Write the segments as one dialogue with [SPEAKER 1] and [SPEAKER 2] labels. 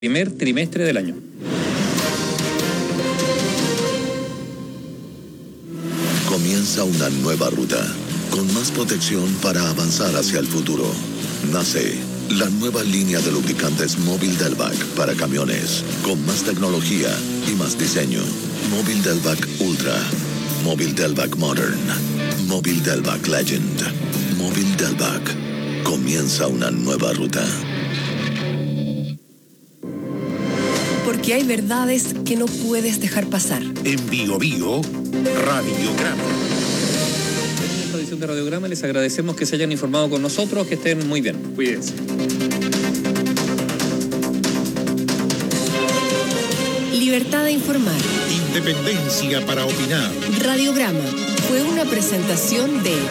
[SPEAKER 1] primer trimestre del año.
[SPEAKER 2] Comienza una nueva ruta, con más protección para avanzar hacia el futuro. Nace la nueva línea de lubricantes Móvil Delvac para camiones, con más tecnología y más diseño. Móvil Delvac Ultra, Móvil Delvac Modern, Móvil Delvac Legend, Móvil Delvac. Comienza una nueva ruta.
[SPEAKER 3] Porque hay verdades que no puedes dejar pasar.
[SPEAKER 4] En Bio Bio, Radiograma.
[SPEAKER 1] En esta edición de Radiograma les agradecemos que se hayan informado con nosotros, que estén muy bien. Cuídense.
[SPEAKER 3] Libertad de informar.
[SPEAKER 4] Independencia para opinar.
[SPEAKER 3] Radiograma fue una presentación de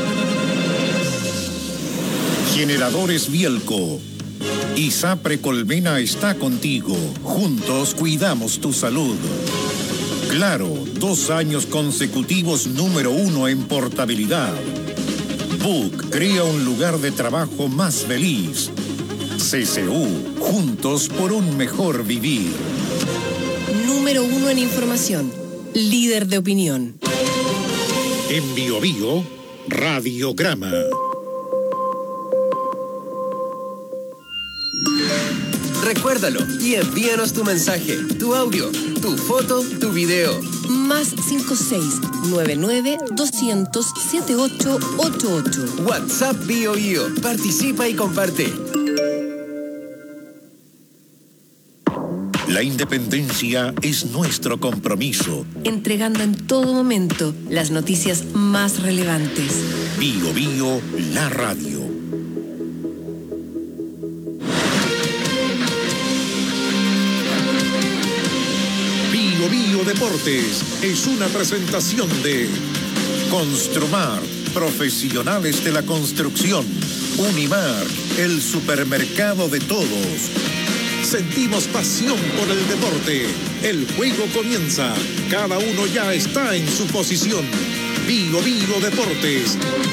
[SPEAKER 4] Generadores Bielco. ISAPRE Colmena está contigo. Juntos cuidamos tu salud. Claro, 2 años consecutivos número 1 en portabilidad. Book crea un lugar de trabajo más feliz. CCU, juntos por un mejor vivir.
[SPEAKER 3] número 1 en información. Líder de opinión.
[SPEAKER 4] En Bio Bio, Radiograma.
[SPEAKER 5] Recuérdalo y envíanos tu mensaje, tu audio, tu foto, tu video.
[SPEAKER 3] Más 56-99-200-7888.
[SPEAKER 5] WhatsApp Bio Bio. Participa y comparte.
[SPEAKER 4] La independencia es nuestro compromiso.
[SPEAKER 3] Entregando en todo momento las noticias más relevantes.
[SPEAKER 4] Bio Bio, la radio. Bio Bio Deportes es una presentación de Construmar, profesionales de la construcción. Unimar, el supermercado de todos. Sentimos pasión por el deporte. El juego comienza. Cada uno ya está en su posición. Bio Bio Deportes.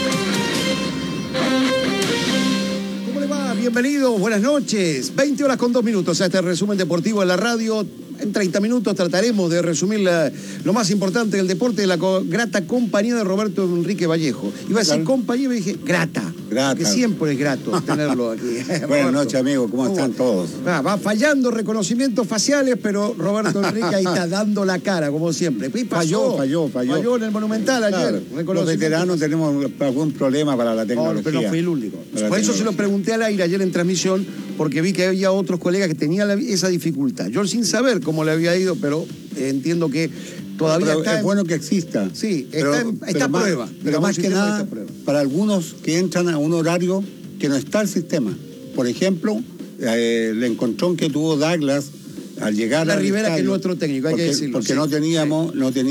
[SPEAKER 6] ¿Cómo le va? Bienvenidos, buenas noches. 20 horas con 2 minutos a este resumen deportivo en la radio. En 30 minutos trataremos de resumir lo más importante del deporte de la grata compañía de Roberto Enrique Vallejo. Iba a decir compañía, me dije grata. Porque siempre es grato tenerlo aquí.
[SPEAKER 7] Buenas noches, amigo. ¿Cómo están todos?
[SPEAKER 6] Va fallando reconocimientos faciales, pero Roberto Enrique ahí está dando la cara, como siempre.
[SPEAKER 7] Falló.
[SPEAKER 6] Falló en el Monumental ayer.
[SPEAKER 7] Claro, los veteranos tenemos algún problema para la tecnología.
[SPEAKER 6] No, pero no fue el único. Por eso se lo pregunté al aire ayer en transmisión, porque vi que había otros colegas que tenían esa dificultad. Yo sin saber cómo le había ido, pero entiendo que todavía
[SPEAKER 7] pero
[SPEAKER 6] está...
[SPEAKER 7] Es bueno que exista.
[SPEAKER 6] Sí, está a prueba.
[SPEAKER 7] Pero más que nada, para algunos que entran a un horario que no está el sistema. Por ejemplo, el encontrón que tuvo Douglas al llegar
[SPEAKER 6] la
[SPEAKER 7] al
[SPEAKER 6] Rivera,
[SPEAKER 7] estadio,
[SPEAKER 6] que es nuestro técnico, hay que decirlo.
[SPEAKER 7] Porque no teníamos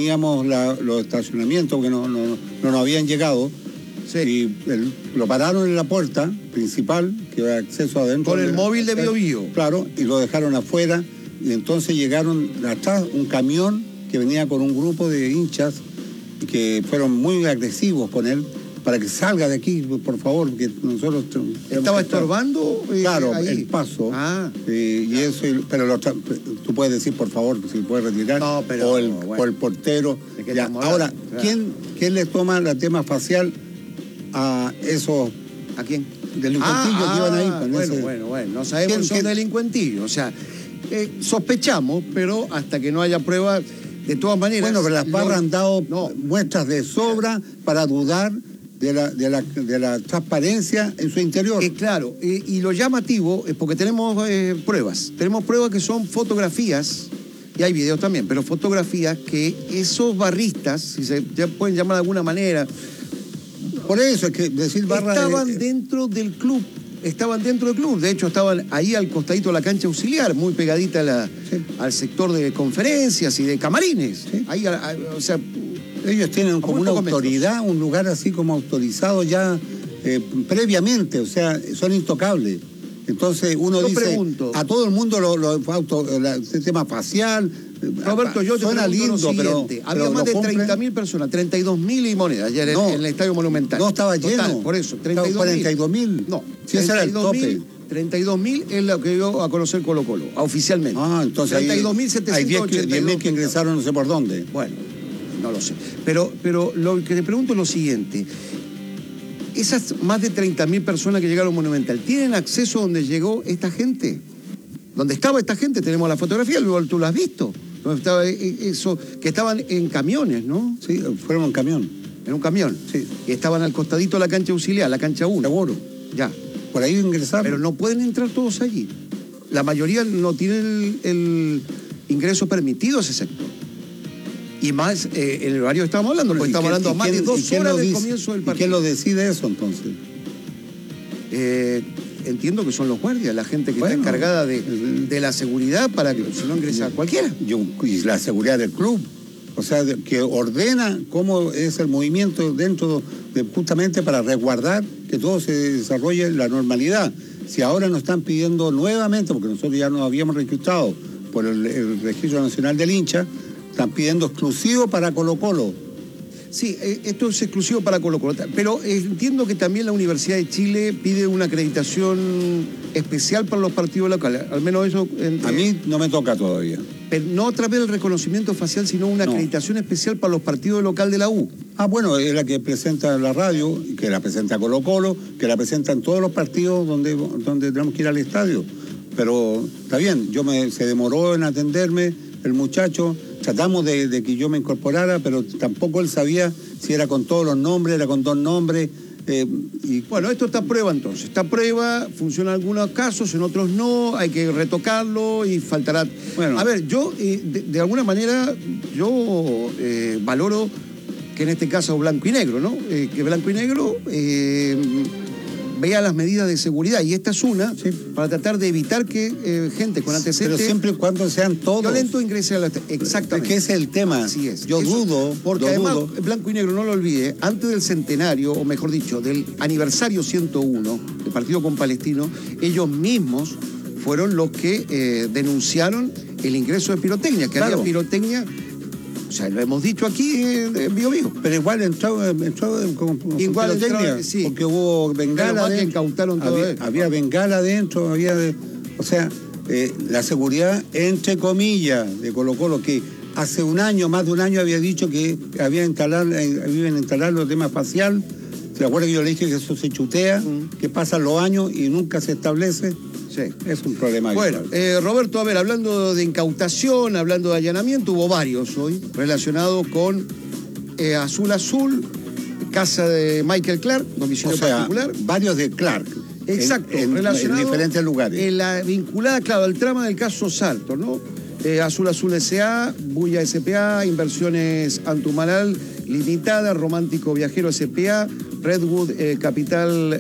[SPEAKER 7] los estacionamientos, que no nos habían llegado. Sí. Y lo pararon en la puerta principal, que da acceso adentro.
[SPEAKER 6] Con el móvil de Bio Bio.
[SPEAKER 7] Claro, y lo dejaron afuera. Y entonces llegaron atrás un camión que venía con un grupo de hinchas que fueron muy agresivos con él para que salga de aquí, por favor, porque nosotros...
[SPEAKER 6] ¿Estaba estorbando?
[SPEAKER 7] Claro,
[SPEAKER 6] ahí.
[SPEAKER 7] El paso. Y eso, pero tú puedes decir, por favor, si puedes retirar.
[SPEAKER 6] No, pero,
[SPEAKER 7] o el portero. Ya. Ahora, ¿quién le toma la tema facial a esos...
[SPEAKER 6] ¿A quién?
[SPEAKER 7] Delincuentillos que iban ahí.
[SPEAKER 6] Bueno. No sabemos si son delincuentillos. O sea, sospechamos, pero hasta que no haya pruebas, de todas maneras...
[SPEAKER 7] Bueno, pero las barras han dado muestras de sobra para dudar de la transparencia en su interior.
[SPEAKER 6] Claro, y lo llamativo es porque tenemos pruebas. Tenemos pruebas que son fotografías, y hay videos también, pero fotografías que esos barristas, si se pueden llamar de alguna manera...
[SPEAKER 7] Por eso es que decir barra...
[SPEAKER 6] Estaban dentro del club. De hecho, estaban ahí al costadito de la cancha auxiliar, muy pegadita al sector de conferencias y de camarines.
[SPEAKER 7] Sí.
[SPEAKER 6] Ahí, o sea,
[SPEAKER 7] ellos tienen como una autoridad, un lugar así como autorizado ya previamente, o sea, son intocables. Entonces uno dice, a todo el mundo el sistema facial...
[SPEAKER 6] Roberto, yo te
[SPEAKER 7] suena
[SPEAKER 6] pregunto
[SPEAKER 7] lindo,
[SPEAKER 6] lo siguiente. Había más de 30.000 personas, 32.000 y monedas ayer en el Estadio Monumental.
[SPEAKER 7] No estaba lleno.
[SPEAKER 6] Total, por eso, 32.000.
[SPEAKER 7] 42.000.
[SPEAKER 6] No,
[SPEAKER 7] si ese era el tope.
[SPEAKER 6] 32.000 es lo que dio a conocer Colo-Colo, oficialmente.
[SPEAKER 7] Entonces
[SPEAKER 6] 32.782.
[SPEAKER 7] hay 10.000 que ingresaron no sé por dónde.
[SPEAKER 6] Bueno, no lo sé. Pero lo que te pregunto es lo siguiente. Esas más de 30.000 personas que llegaron a Monumental, ¿tienen acceso a donde llegó esta gente? ¿Dónde estaba esta gente? Tenemos la fotografía, luego tú lo has visto. Donde estaba eso, que estaban en camiones, ¿no?
[SPEAKER 7] Sí, fueron en camión.
[SPEAKER 6] En un camión.
[SPEAKER 7] Sí.
[SPEAKER 6] Y estaban al costadito de la cancha auxiliar, la cancha 1.
[SPEAKER 7] Seguro.
[SPEAKER 6] Ya.
[SPEAKER 7] Por ahí ingresaron.
[SPEAKER 6] Pero no pueden entrar todos allí. La mayoría no tienen el ingreso permitido a ese sector. Y más, en el horario que estábamos hablando, porque estamos hablando a más de 2 horas del comienzo del partido.
[SPEAKER 7] ¿Y quién lo decide eso entonces?
[SPEAKER 6] Entiendo que son los guardias, la gente que está encargada de la seguridad para que si no ingresa cualquiera.
[SPEAKER 7] Y la seguridad del club. O sea, que ordena cómo es el movimiento dentro justamente para resguardar que todo se desarrolle en la normalidad. Si ahora nos están pidiendo nuevamente, porque nosotros ya nos habíamos registrado por el Registro Nacional del Hincha, están pidiendo exclusivo para Colo-Colo.
[SPEAKER 6] Sí, esto es exclusivo para Colo-Colo, pero entiendo que también la Universidad de Chile pide una acreditación especial para los partidos locales, al menos eso...
[SPEAKER 7] A mí no me toca todavía.
[SPEAKER 6] Pero no a través del reconocimiento facial, sino una acreditación especial para los partidos local de la U.
[SPEAKER 7] Bueno, es la que presenta la radio, que la presenta Colo-Colo, que la presenta en todos los partidos donde tenemos que ir al estadio. Pero está bien, se demoró en atenderme el muchacho, tratamos de que yo me incorporara, pero tampoco él sabía si era con todos los nombres, era con 2 nombres.
[SPEAKER 6] Bueno, esto está a prueba entonces. Está a prueba, funciona en algunos casos, en otros no, hay que retocarlo y faltará... Bueno, a ver, yo de alguna manera, yo valoro que en este caso blanco y negro, ¿no? Que blanco y negro vea las medidas de seguridad, y esta es una, para tratar de evitar que gente con antecedentes...
[SPEAKER 7] Pero siempre y cuando sean todos...
[SPEAKER 6] Violento ingrese a la... Exactamente.
[SPEAKER 7] Es que ese es el tema.
[SPEAKER 6] Así es.
[SPEAKER 7] Yo dudo...
[SPEAKER 6] Porque además, blanco y negro, no lo olvide, antes del centenario, o mejor dicho, del aniversario 101 del partido con Palestino, ellos mismos fueron los que denunciaron el ingreso de pirotecnia, que había pirotecnia... O sea, lo hemos dicho aquí en Bio Bio.
[SPEAKER 7] Pero igual entró con pirotecnia, sí. Porque hubo bengala
[SPEAKER 6] que incautaron todo
[SPEAKER 7] había bengala adentro, o sea, la seguridad, entre comillas, de Colo-Colo, que hace más de un año había dicho que iban a instalar los temas facial. ¿Se acuerda que yo le dije que eso se chutea, que pasan los años y nunca se establece? Sí. Es un problema.
[SPEAKER 6] Bueno, Roberto, a ver, hablando de incautación, hablando de allanamiento, hubo varios hoy relacionados con Azul Azul, casa de Michael Clark, domicilio particular.
[SPEAKER 7] Varios de Clark.
[SPEAKER 6] Exacto,
[SPEAKER 7] en diferentes lugares.
[SPEAKER 6] Vinculada, claro, al trama del caso Salto, ¿no? Azul Azul S.A., Bulla S.P.A., Inversiones Antumalal Limitada, Romántico Viajero S.P.A., Redwood Capital,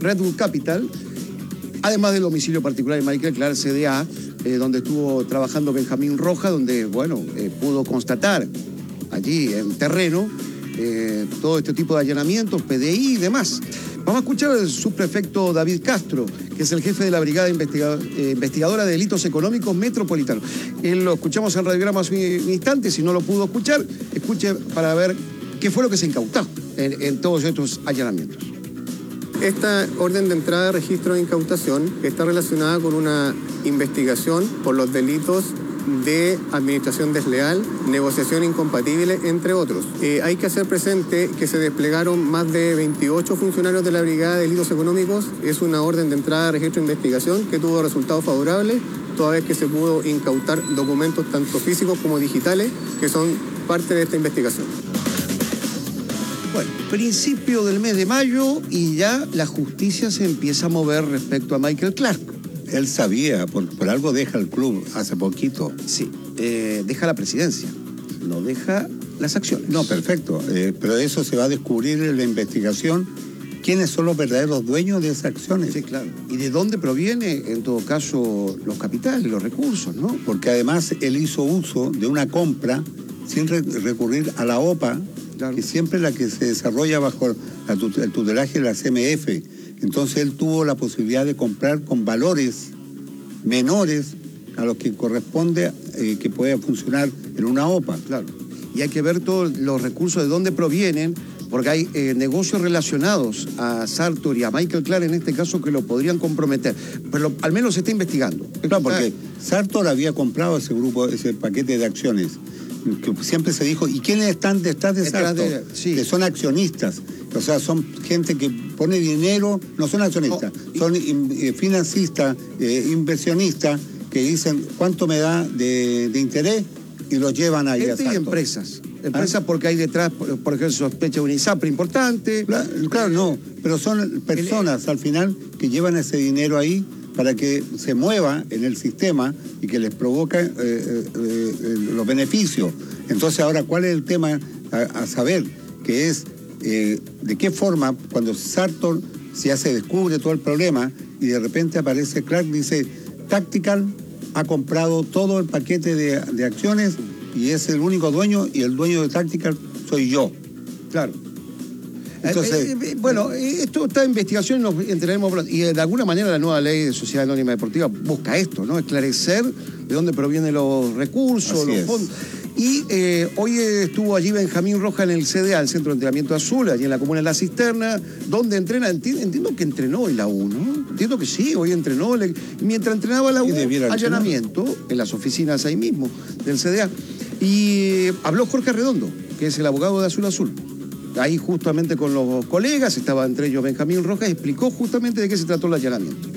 [SPEAKER 6] además del domicilio particular de Michael Clark, CDA, donde estuvo trabajando Benjamín Roja, donde, pudo constatar allí en terreno todo este tipo de allanamientos, PDI y demás. Vamos a escuchar al subprefecto David Castro, que es el jefe de la Brigada Investigadora de Delitos Económicos Metropolitanos. Lo escuchamos en Radiograma hace un instante, si no lo pudo escuchar, escuche para ver qué fue lo que se incautó en todos estos allanamientos.
[SPEAKER 8] Esta orden de entrada de registro de incautación está relacionada con una investigación por los delitos de administración desleal, negociación incompatible, entre otros. Hay que hacer presente que se desplegaron más de 28 funcionarios de la Brigada de Delitos Económicos. Es una orden de entrada de registro de investigación que tuvo resultados favorables, toda vez que se pudo incautar documentos tanto físicos como digitales que son parte de esta investigación.
[SPEAKER 6] Bueno, principio del mes de mayo y ya la justicia se empieza a mover respecto a Michael Clark.
[SPEAKER 7] Él sabía, por algo deja el club hace poquito.
[SPEAKER 6] Sí, deja la presidencia, no deja las acciones.
[SPEAKER 7] No, perfecto, pero eso se va a descubrir en la investigación. ¿Quiénes son los verdaderos dueños de esas acciones?
[SPEAKER 6] Sí, claro. ¿Y de dónde proviene, en todo caso, los capitales, los recursos, no?
[SPEAKER 7] Porque además él hizo uso de una compra sin recurrir a la OPA, claro, que siempre es la que se desarrolla bajo el tutelaje de la CMF. Entonces él tuvo la posibilidad de comprar con valores menores a los que corresponde que pueda funcionar en una OPA.
[SPEAKER 6] Claro. Y hay que ver todos los recursos de dónde provienen porque hay negocios relacionados a Sartor y a Michael Clark en este caso que lo podrían comprometer, pero al menos se está investigando.
[SPEAKER 7] Claro, porque Sartor había comprado ese grupo, ese paquete de acciones, que siempre se dijo, ¿y quiénes están detrás de Sartor? Que son accionistas, o sea, son gente que pone dinero, no son accionistas, son financistas, inversionistas, que dicen cuánto me da de interés y los llevan ahí a Sartor.
[SPEAKER 6] Y empresas porque hay detrás, por ejemplo, sospecha de un ISAPRE importante.
[SPEAKER 7] Claro, no, pero son personas al final que llevan ese dinero ahí para que se mueva en el sistema y que les provoca los beneficios. Entonces ahora, ¿cuál es el tema a saber? Que es de qué forma, cuando Sartor ya se descubre todo el problema y de repente aparece Clark, dice, Tactical ha comprado todo el paquete de acciones y es el único dueño, y el dueño de Tactical soy yo.
[SPEAKER 6] Claro.
[SPEAKER 7] Entonces,
[SPEAKER 6] bueno, esto está en investigación, nos enteraremos, y de alguna manera la nueva ley de Sociedad Anónima Deportiva busca esto, ¿no? Esclarecer de dónde provienen los recursos, los fondos. Y hoy estuvo allí Benjamín Rojas en el CDA, el Centro de Entrenamiento Azul, allí en la comuna de La Cisterna, donde entrena, entiendo que entrenó hoy la U, ¿no? Entiendo que sí, hoy entrenó, mientras entrenaba la U, allanamiento en las oficinas ahí mismo del CDA. Y habló Jorge Arredondo, que es el abogado de Azul Azul. Ahí justamente con los colegas, estaba entre ellos Benjamín Rojas, explicó justamente de qué se trató el allanamiento.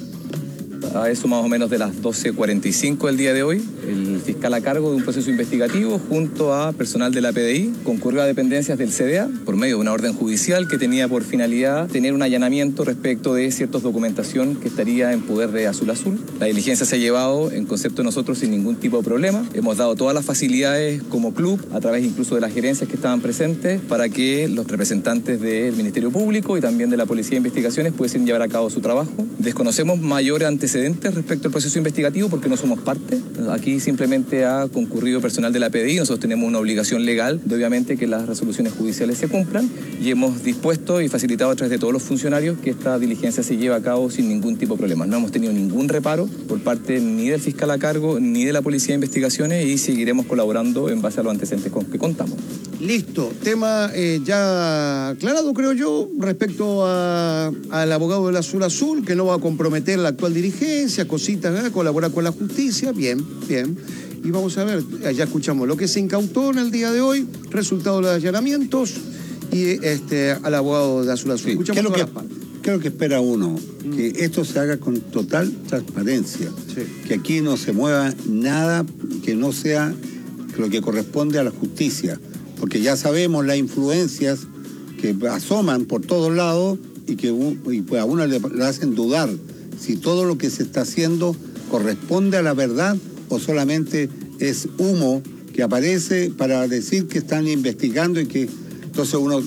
[SPEAKER 9] A eso más o menos de las 12:45 del día de hoy, el fiscal a cargo de un proceso investigativo junto a personal de la PDI concurrió a dependencias del CDA por medio de una orden judicial que tenía por finalidad tener un allanamiento respecto de cierta documentación que estaría en poder de Azul Azul. La diligencia se ha llevado en concepto de nosotros sin ningún tipo de problema. Hemos dado todas las facilidades como club, a través incluso de las gerencias que estaban presentes, para que los representantes del Ministerio Público y también de la Policía de Investigaciones pudiesen llevar a cabo su trabajo. Desconocemos mayores antecedentes respecto al proceso investigativo porque no somos parte. Aquí simplemente ha concurrido personal de la PDI. Nosotros tenemos una obligación legal de obviamente que las resoluciones judiciales se cumplan, y hemos dispuesto y facilitado a través de todos los funcionarios que esta diligencia se lleve a cabo sin ningún tipo de problema. No hemos tenido ningún reparo por parte ni del fiscal a cargo ni de la Policía de Investigaciones, y seguiremos colaborando en base a los antecedentes con que contamos.
[SPEAKER 6] Listo, tema ya aclarado, creo yo, respecto al abogado del Azul Azul, que no va a comprometer la actual dirigencia, cositas, colaborar con la justicia, bien. Y vamos a ver, ya escuchamos lo que se incautó en el día de hoy, resultado de los allanamientos, y al abogado de Azul Azul.
[SPEAKER 7] Sí, ¿qué es lo que espera uno? Que esto se haga con total transparencia, que aquí no se mueva nada que no sea lo que corresponde a la justicia, porque ya sabemos las influencias que asoman por todos lados y que pues a uno le hacen dudar si todo lo que se está haciendo corresponde a la verdad o solamente es humo que aparece para decir que están investigando, y que entonces uno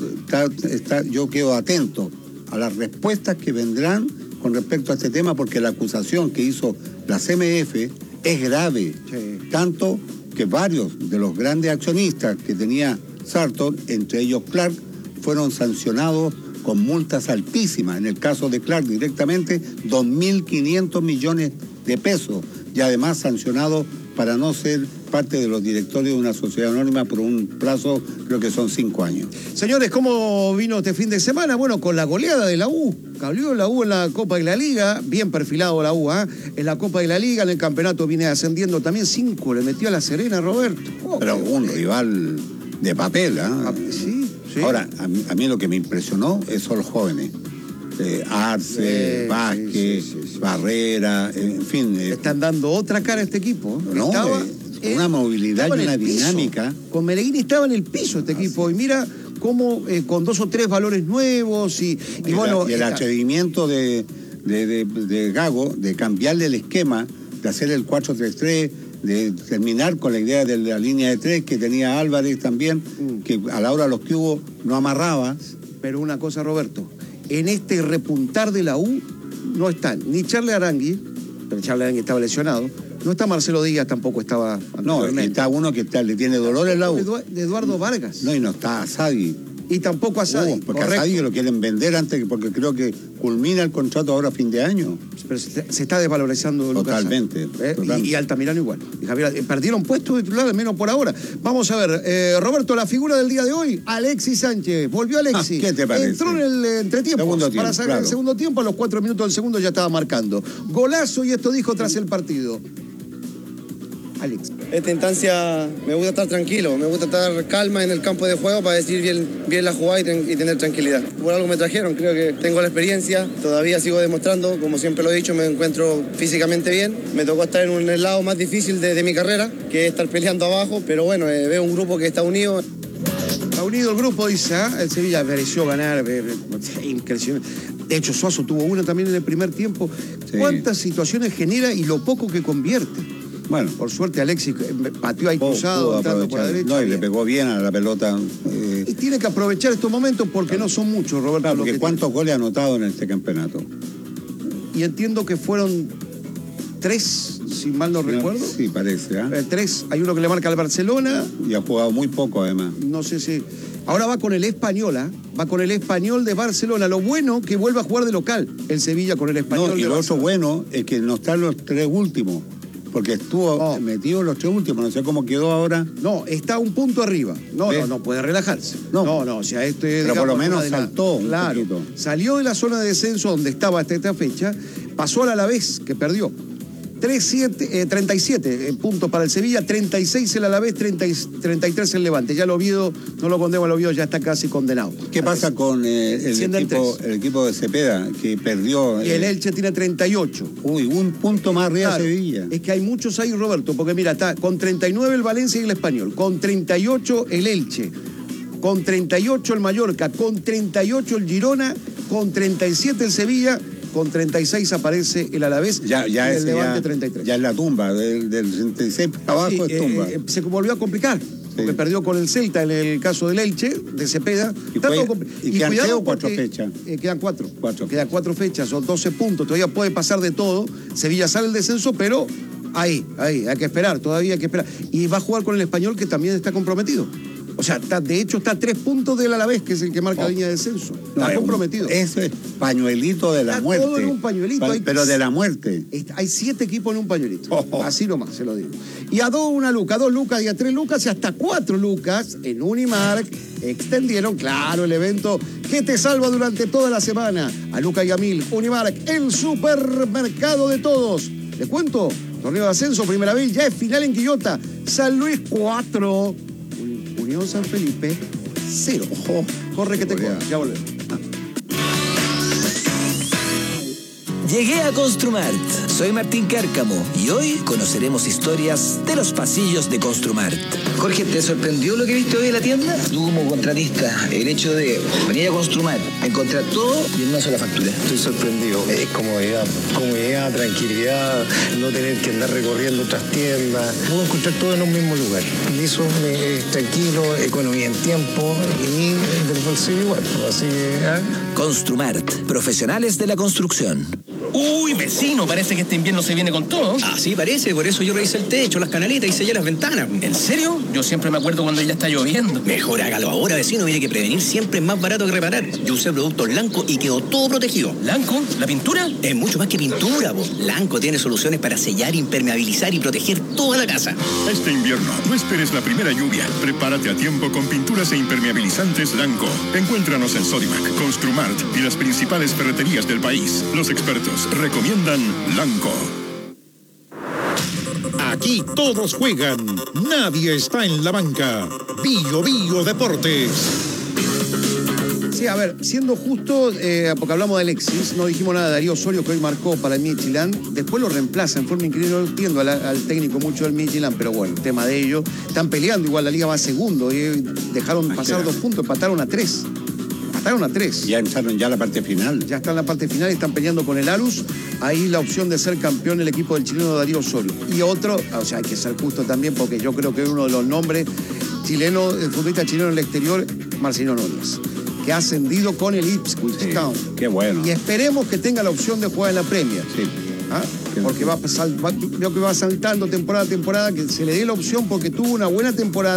[SPEAKER 7] yo quedo atento a las respuestas que vendrán con respecto a este tema, porque la acusación que hizo la CMF es grave, tanto que varios de los grandes accionistas que tenía Sartor, entre ellos Clark, fueron sancionados con multas altísimas. En el caso de Clark directamente 2.500 millones de pesos, y además sancionado para no ser parte de los directorios de una sociedad anónima por un plazo, creo que son 5 años.
[SPEAKER 6] Señores, ¿cómo vino este fin de semana? Bueno, con la goleada de la U. Cayó la U en la Copa de la Liga, bien perfilado la U, en la Copa de la Liga, en el campeonato viene ascendiendo también, 5 le metió a La Serena, Roberto.
[SPEAKER 7] Pero un rival de papel,
[SPEAKER 6] Sí.
[SPEAKER 7] Ahora, a mí lo que me impresionó son los jóvenes. Arce, Vázquez, Barrera, en fin.
[SPEAKER 6] Están dando otra cara a este equipo.
[SPEAKER 7] No, una movilidad y una dinámica.
[SPEAKER 6] Con Melegrini estaba en el piso este equipo, y mira cómo con 2 o 3 valores nuevos y bueno...
[SPEAKER 7] Y el atrevimiento de Gago de cambiarle el esquema, de hacer el 4-3-3, de terminar con la idea de la línea de 3 que tenía Álvarez también, que a la hora de los que hubo no amarraba.
[SPEAKER 6] Pero una cosa, Roberto, en este repuntar de la U no están ni Charles Arangui, pero Charles Arangui estaba lesionado, no está Marcelo Díaz, tampoco estaba...
[SPEAKER 7] No, está uno que le tiene dolor en la U.
[SPEAKER 6] De Eduardo Vargas.
[SPEAKER 7] No, y no está Asadi.
[SPEAKER 6] Y tampoco a Sadik.
[SPEAKER 7] Porque a Sadik lo quieren vender antes, porque creo que culmina el contrato ahora a fin de año.
[SPEAKER 6] Pero se está desvalorizando
[SPEAKER 7] totalmente,
[SPEAKER 6] Lucas Sadik. Y Altamirano igual. Y Javier, perdieron puesto de titular, al menos por ahora. Vamos a ver, Roberto, la figura del día de hoy, Alexis Sánchez. Volvió Alexis.
[SPEAKER 7] ¿Qué te parece?
[SPEAKER 6] Entró en el entretiempo. Para sacar el segundo tiempo, a los 4 minutos del segundo ya estaba marcando. Golazo, y esto dijo tras el partido. Alex.
[SPEAKER 10] Esta instancia me gusta estar tranquilo, me gusta estar calma en el campo de juego para decir bien la jugada y tener tranquilidad. Por algo me trajeron, creo que tengo la experiencia, todavía sigo demostrando, como siempre lo he dicho, me encuentro físicamente bien. Me tocó estar en el lado más difícil de mi carrera, que es estar peleando abajo, pero bueno, veo un grupo que está unido.
[SPEAKER 6] Está unido el grupo, dice, el Sevilla mereció ganar, impresionante. De hecho, Suazo tuvo una también en el primer tiempo. Sí. ¿Cuántas situaciones genera y lo poco que convierte? Bueno, por suerte Alexis pateó ahí cruzado, entrando por la derecha.
[SPEAKER 7] No, y le pegó bien a la pelota.
[SPEAKER 6] Y tiene que aprovechar estos momentos porque no son muchos, Roberto.
[SPEAKER 7] Claro, porque ¿cuántos goles ha anotado en este campeonato?
[SPEAKER 6] Y entiendo que fueron 3, si mal no recuerdo.
[SPEAKER 7] Sí, parece.
[SPEAKER 6] 3, hay uno que le marca al Barcelona.
[SPEAKER 7] Y ha jugado muy poco, además.
[SPEAKER 6] No sé si... Ahora va con el Español, va con el Español de Barcelona. Lo bueno que vuelve a jugar de local el Sevilla con el Español.
[SPEAKER 7] No, y lo otro bueno es que no están los 3 últimos. Porque estuvo metido en los 3 últimos, no sé cómo quedó ahora.
[SPEAKER 6] No, está un punto arriba. No puede relajarse. No, o sea,
[SPEAKER 7] pero por lo menos saltó un
[SPEAKER 6] poquito. Salió de la zona de descenso donde estaba hasta esta fecha, pasó al Alavés, que perdió. 37 puntos para el Sevilla, 36 el Alavés, 33 el Levante. Ya el Oviedo, no lo condena, el Oviedo ya está casi condenado.
[SPEAKER 7] ¿Qué pasa con el equipo de Cepeda, que perdió?
[SPEAKER 6] Y el Elche tiene 38.
[SPEAKER 7] Uy, un punto más arriba de Sevilla.
[SPEAKER 6] Es que hay muchos ahí, Roberto, porque mira, está con 39 el Valencia y el Español, con 38 el Elche, con 38 el Mallorca, con 38 el Girona, con 37 el Sevilla. Con 36 aparece el Alavés y el Levante 33.
[SPEAKER 7] Ya es la tumba, del 36 para abajo es tumba.
[SPEAKER 6] Se volvió a complicar, porque perdió con el Celta en el caso del Elche, de Cepeda.
[SPEAKER 7] Y quedan 4 fechas.
[SPEAKER 6] Quedan 4. Quedan 4 fechas, son 12 puntos. Todavía puede pasar de todo. Sevilla sale el descenso, pero ahí, hay que esperar, todavía hay que esperar. Y va a jugar con el Español, que también está comprometido. O sea, de hecho está a 3 puntos del Alavés, que es el que marca la línea de descenso. Está comprometido.
[SPEAKER 7] Ese es pañuelito de la muerte.
[SPEAKER 6] Todo en un pañuelito.
[SPEAKER 7] Pero de la muerte.
[SPEAKER 6] Hay 7 equipos en un pañuelito. Así nomás, se lo digo. Y a 2 lucas, y a 3 lucas, y hasta 4 lucas en Unimark extendieron, claro, el evento que te salva durante toda la semana. A Luca y a 1000, Unimark, el supermercado de todos. Les cuento, torneo de ascenso, primera vez, ya es final en Quillota. San Luis 4. Unión San Felipe 0. Corre que te corre. Ya volvemos.
[SPEAKER 11] Llegué a Construmart. Soy Martín Cárcamo y hoy conoceremos historias de los pasillos de Construmart. Jorge, ¿te sorprendió lo que viste hoy en la tienda? Tú como contratista, el hecho de venir a Construmart, encontrar todo y en una sola factura.
[SPEAKER 12] Estoy sorprendido. Es comodidad, tranquilidad, no tener que andar recorriendo otras tiendas. Puedo encontrar todo en un mismo lugar. Y eso es tranquilo, economía en tiempo y del bolsillo igual. Así que...
[SPEAKER 11] Construmart, profesionales de la construcción.
[SPEAKER 13] Uy, vecino, parece que este invierno se viene con todo.
[SPEAKER 14] Ah, sí, parece, por eso yo revisé el techo, las canaletas y sellé las ventanas.
[SPEAKER 13] ¿En serio? Yo siempre me acuerdo cuando ya está lloviendo.
[SPEAKER 14] Mejor hágalo ahora, vecino, mire que prevenir siempre es más barato que reparar. Yo usé productos Lanco y quedó todo protegido.
[SPEAKER 13] ¿Lanco? ¿La pintura?
[SPEAKER 14] Es mucho más que pintura, po. Lanco tiene soluciones para sellar, impermeabilizar y proteger toda la casa.
[SPEAKER 15] Este invierno, no esperes la primera lluvia. Prepárate a tiempo con pinturas e impermeabilizantes Lanco. Encuéntranos en Sodimac, Construmart y las principales ferreterías del país. Los expertos recomiendan Lanco.
[SPEAKER 4] Aquí todos juegan, nadie está en la banca. Bio Deportes.
[SPEAKER 6] Sí, a ver, siendo justo, porque hablamos de Alexis, no dijimos nada de Darío Osorio, que hoy marcó para el Midtjylland. Después lo reemplaza en forma increíble. No entiendo al técnico mucho del Midtjylland, pero bueno, el tema de ellos. Están peleando, igual la liga va segundo. Y dejaron pasar 2 puntos, empataron a 3.
[SPEAKER 7] Ya entraron ya a la parte final.
[SPEAKER 6] Ya está en la parte final, están peleando con el Arus. Ahí la opción de ser campeón el equipo del chileno Darío Osorio. Y otro, o sea, hay que ser justo también, porque yo creo que uno de los nombres chilenos, el futbolista chileno en el exterior, Marcelo Núñez, que ha ascendido con el Ipswich Town.
[SPEAKER 7] Qué bueno.
[SPEAKER 6] Y esperemos que tenga la opción de jugar en la Premier.
[SPEAKER 7] Sí.
[SPEAKER 6] Porque veo que va saltando temporada a temporada, que se le dé la opción porque tuvo una buena temporada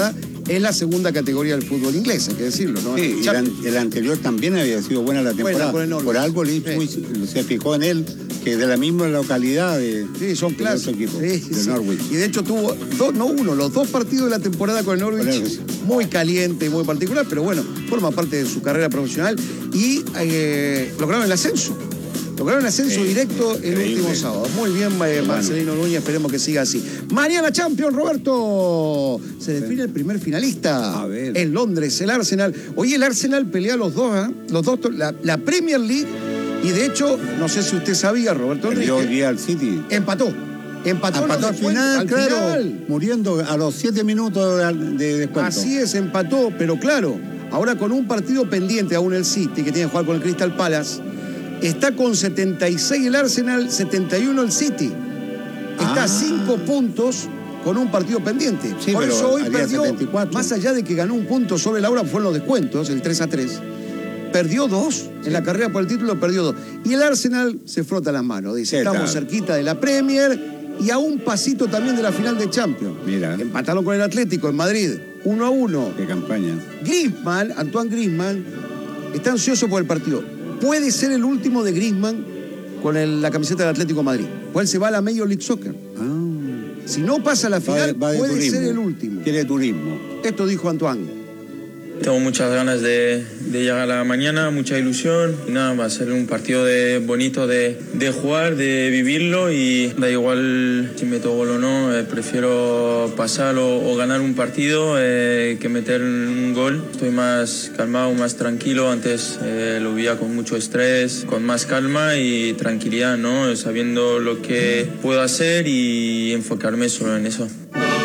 [SPEAKER 6] es la segunda categoría del fútbol inglés, hay que decirlo, ¿no?
[SPEAKER 7] Sí, el anterior también había sido buena la temporada. Por algo Ipswich se fijó en él, que de la misma localidad de
[SPEAKER 6] son clásicos,
[SPEAKER 7] equipo,
[SPEAKER 6] de
[SPEAKER 7] Norwich.
[SPEAKER 6] Y de hecho tuvo los dos partidos de la temporada con el Norwich, muy caliente y muy particular, pero bueno, forma parte de su carrera profesional y lograron el ascenso. Lograron ascenso directo el último sábado. Muy bien, Marcelino Núñez, esperemos que siga así. Mañana Champions, Roberto. Se define el primer finalista en Londres, el Arsenal. Hoy el Arsenal pelea los dos, la Premier League. Y de hecho, no sé si usted sabía, Roberto Enrique.
[SPEAKER 7] Hoy día al City.
[SPEAKER 6] Empató
[SPEAKER 7] al final, muriendo a los 7 minutos de descuento.
[SPEAKER 6] Así es, empató, pero claro, ahora con un partido pendiente aún el City, que tiene que jugar con el Crystal Palace. Está con 76 el Arsenal, 71 el City. Está a 5 puntos con un partido pendiente.
[SPEAKER 7] Sí,
[SPEAKER 6] por eso hoy perdió,
[SPEAKER 7] 74.
[SPEAKER 6] más allá de que ganó un punto sobre la hora, fueron los descuentos, el 3-3. Perdió 2 en la carrera por el título, perdió 2. Y el Arsenal se frota las manos, dice, estamos cerquita de la Premier y a un pasito también de la final de Champions.
[SPEAKER 7] Mira.
[SPEAKER 6] Empataron con el Atlético en Madrid, 1-1.
[SPEAKER 7] Qué campaña.
[SPEAKER 6] Griezmann, Antoine Griezmann, está ansioso por el partido. Puede ser el último de Griezmann con la camiseta del Atlético de Madrid. Pues él se va a la Major League Soccer. Si no pasa a la final, puede ser el último.
[SPEAKER 7] Quiere turismo.
[SPEAKER 6] Esto dijo Antoine.
[SPEAKER 16] Tengo muchas ganas de llegar a la mañana, mucha ilusión. Y nada, va a ser un partido bonito de jugar, de vivirlo. Y da igual si meto gol o no, prefiero pasar o ganar un partido que meter un gol. Estoy más calmado, más tranquilo. Antes lo vivía con mucho estrés, con más calma y tranquilidad, ¿no? Sabiendo lo que puedo hacer y enfocarme solo en eso.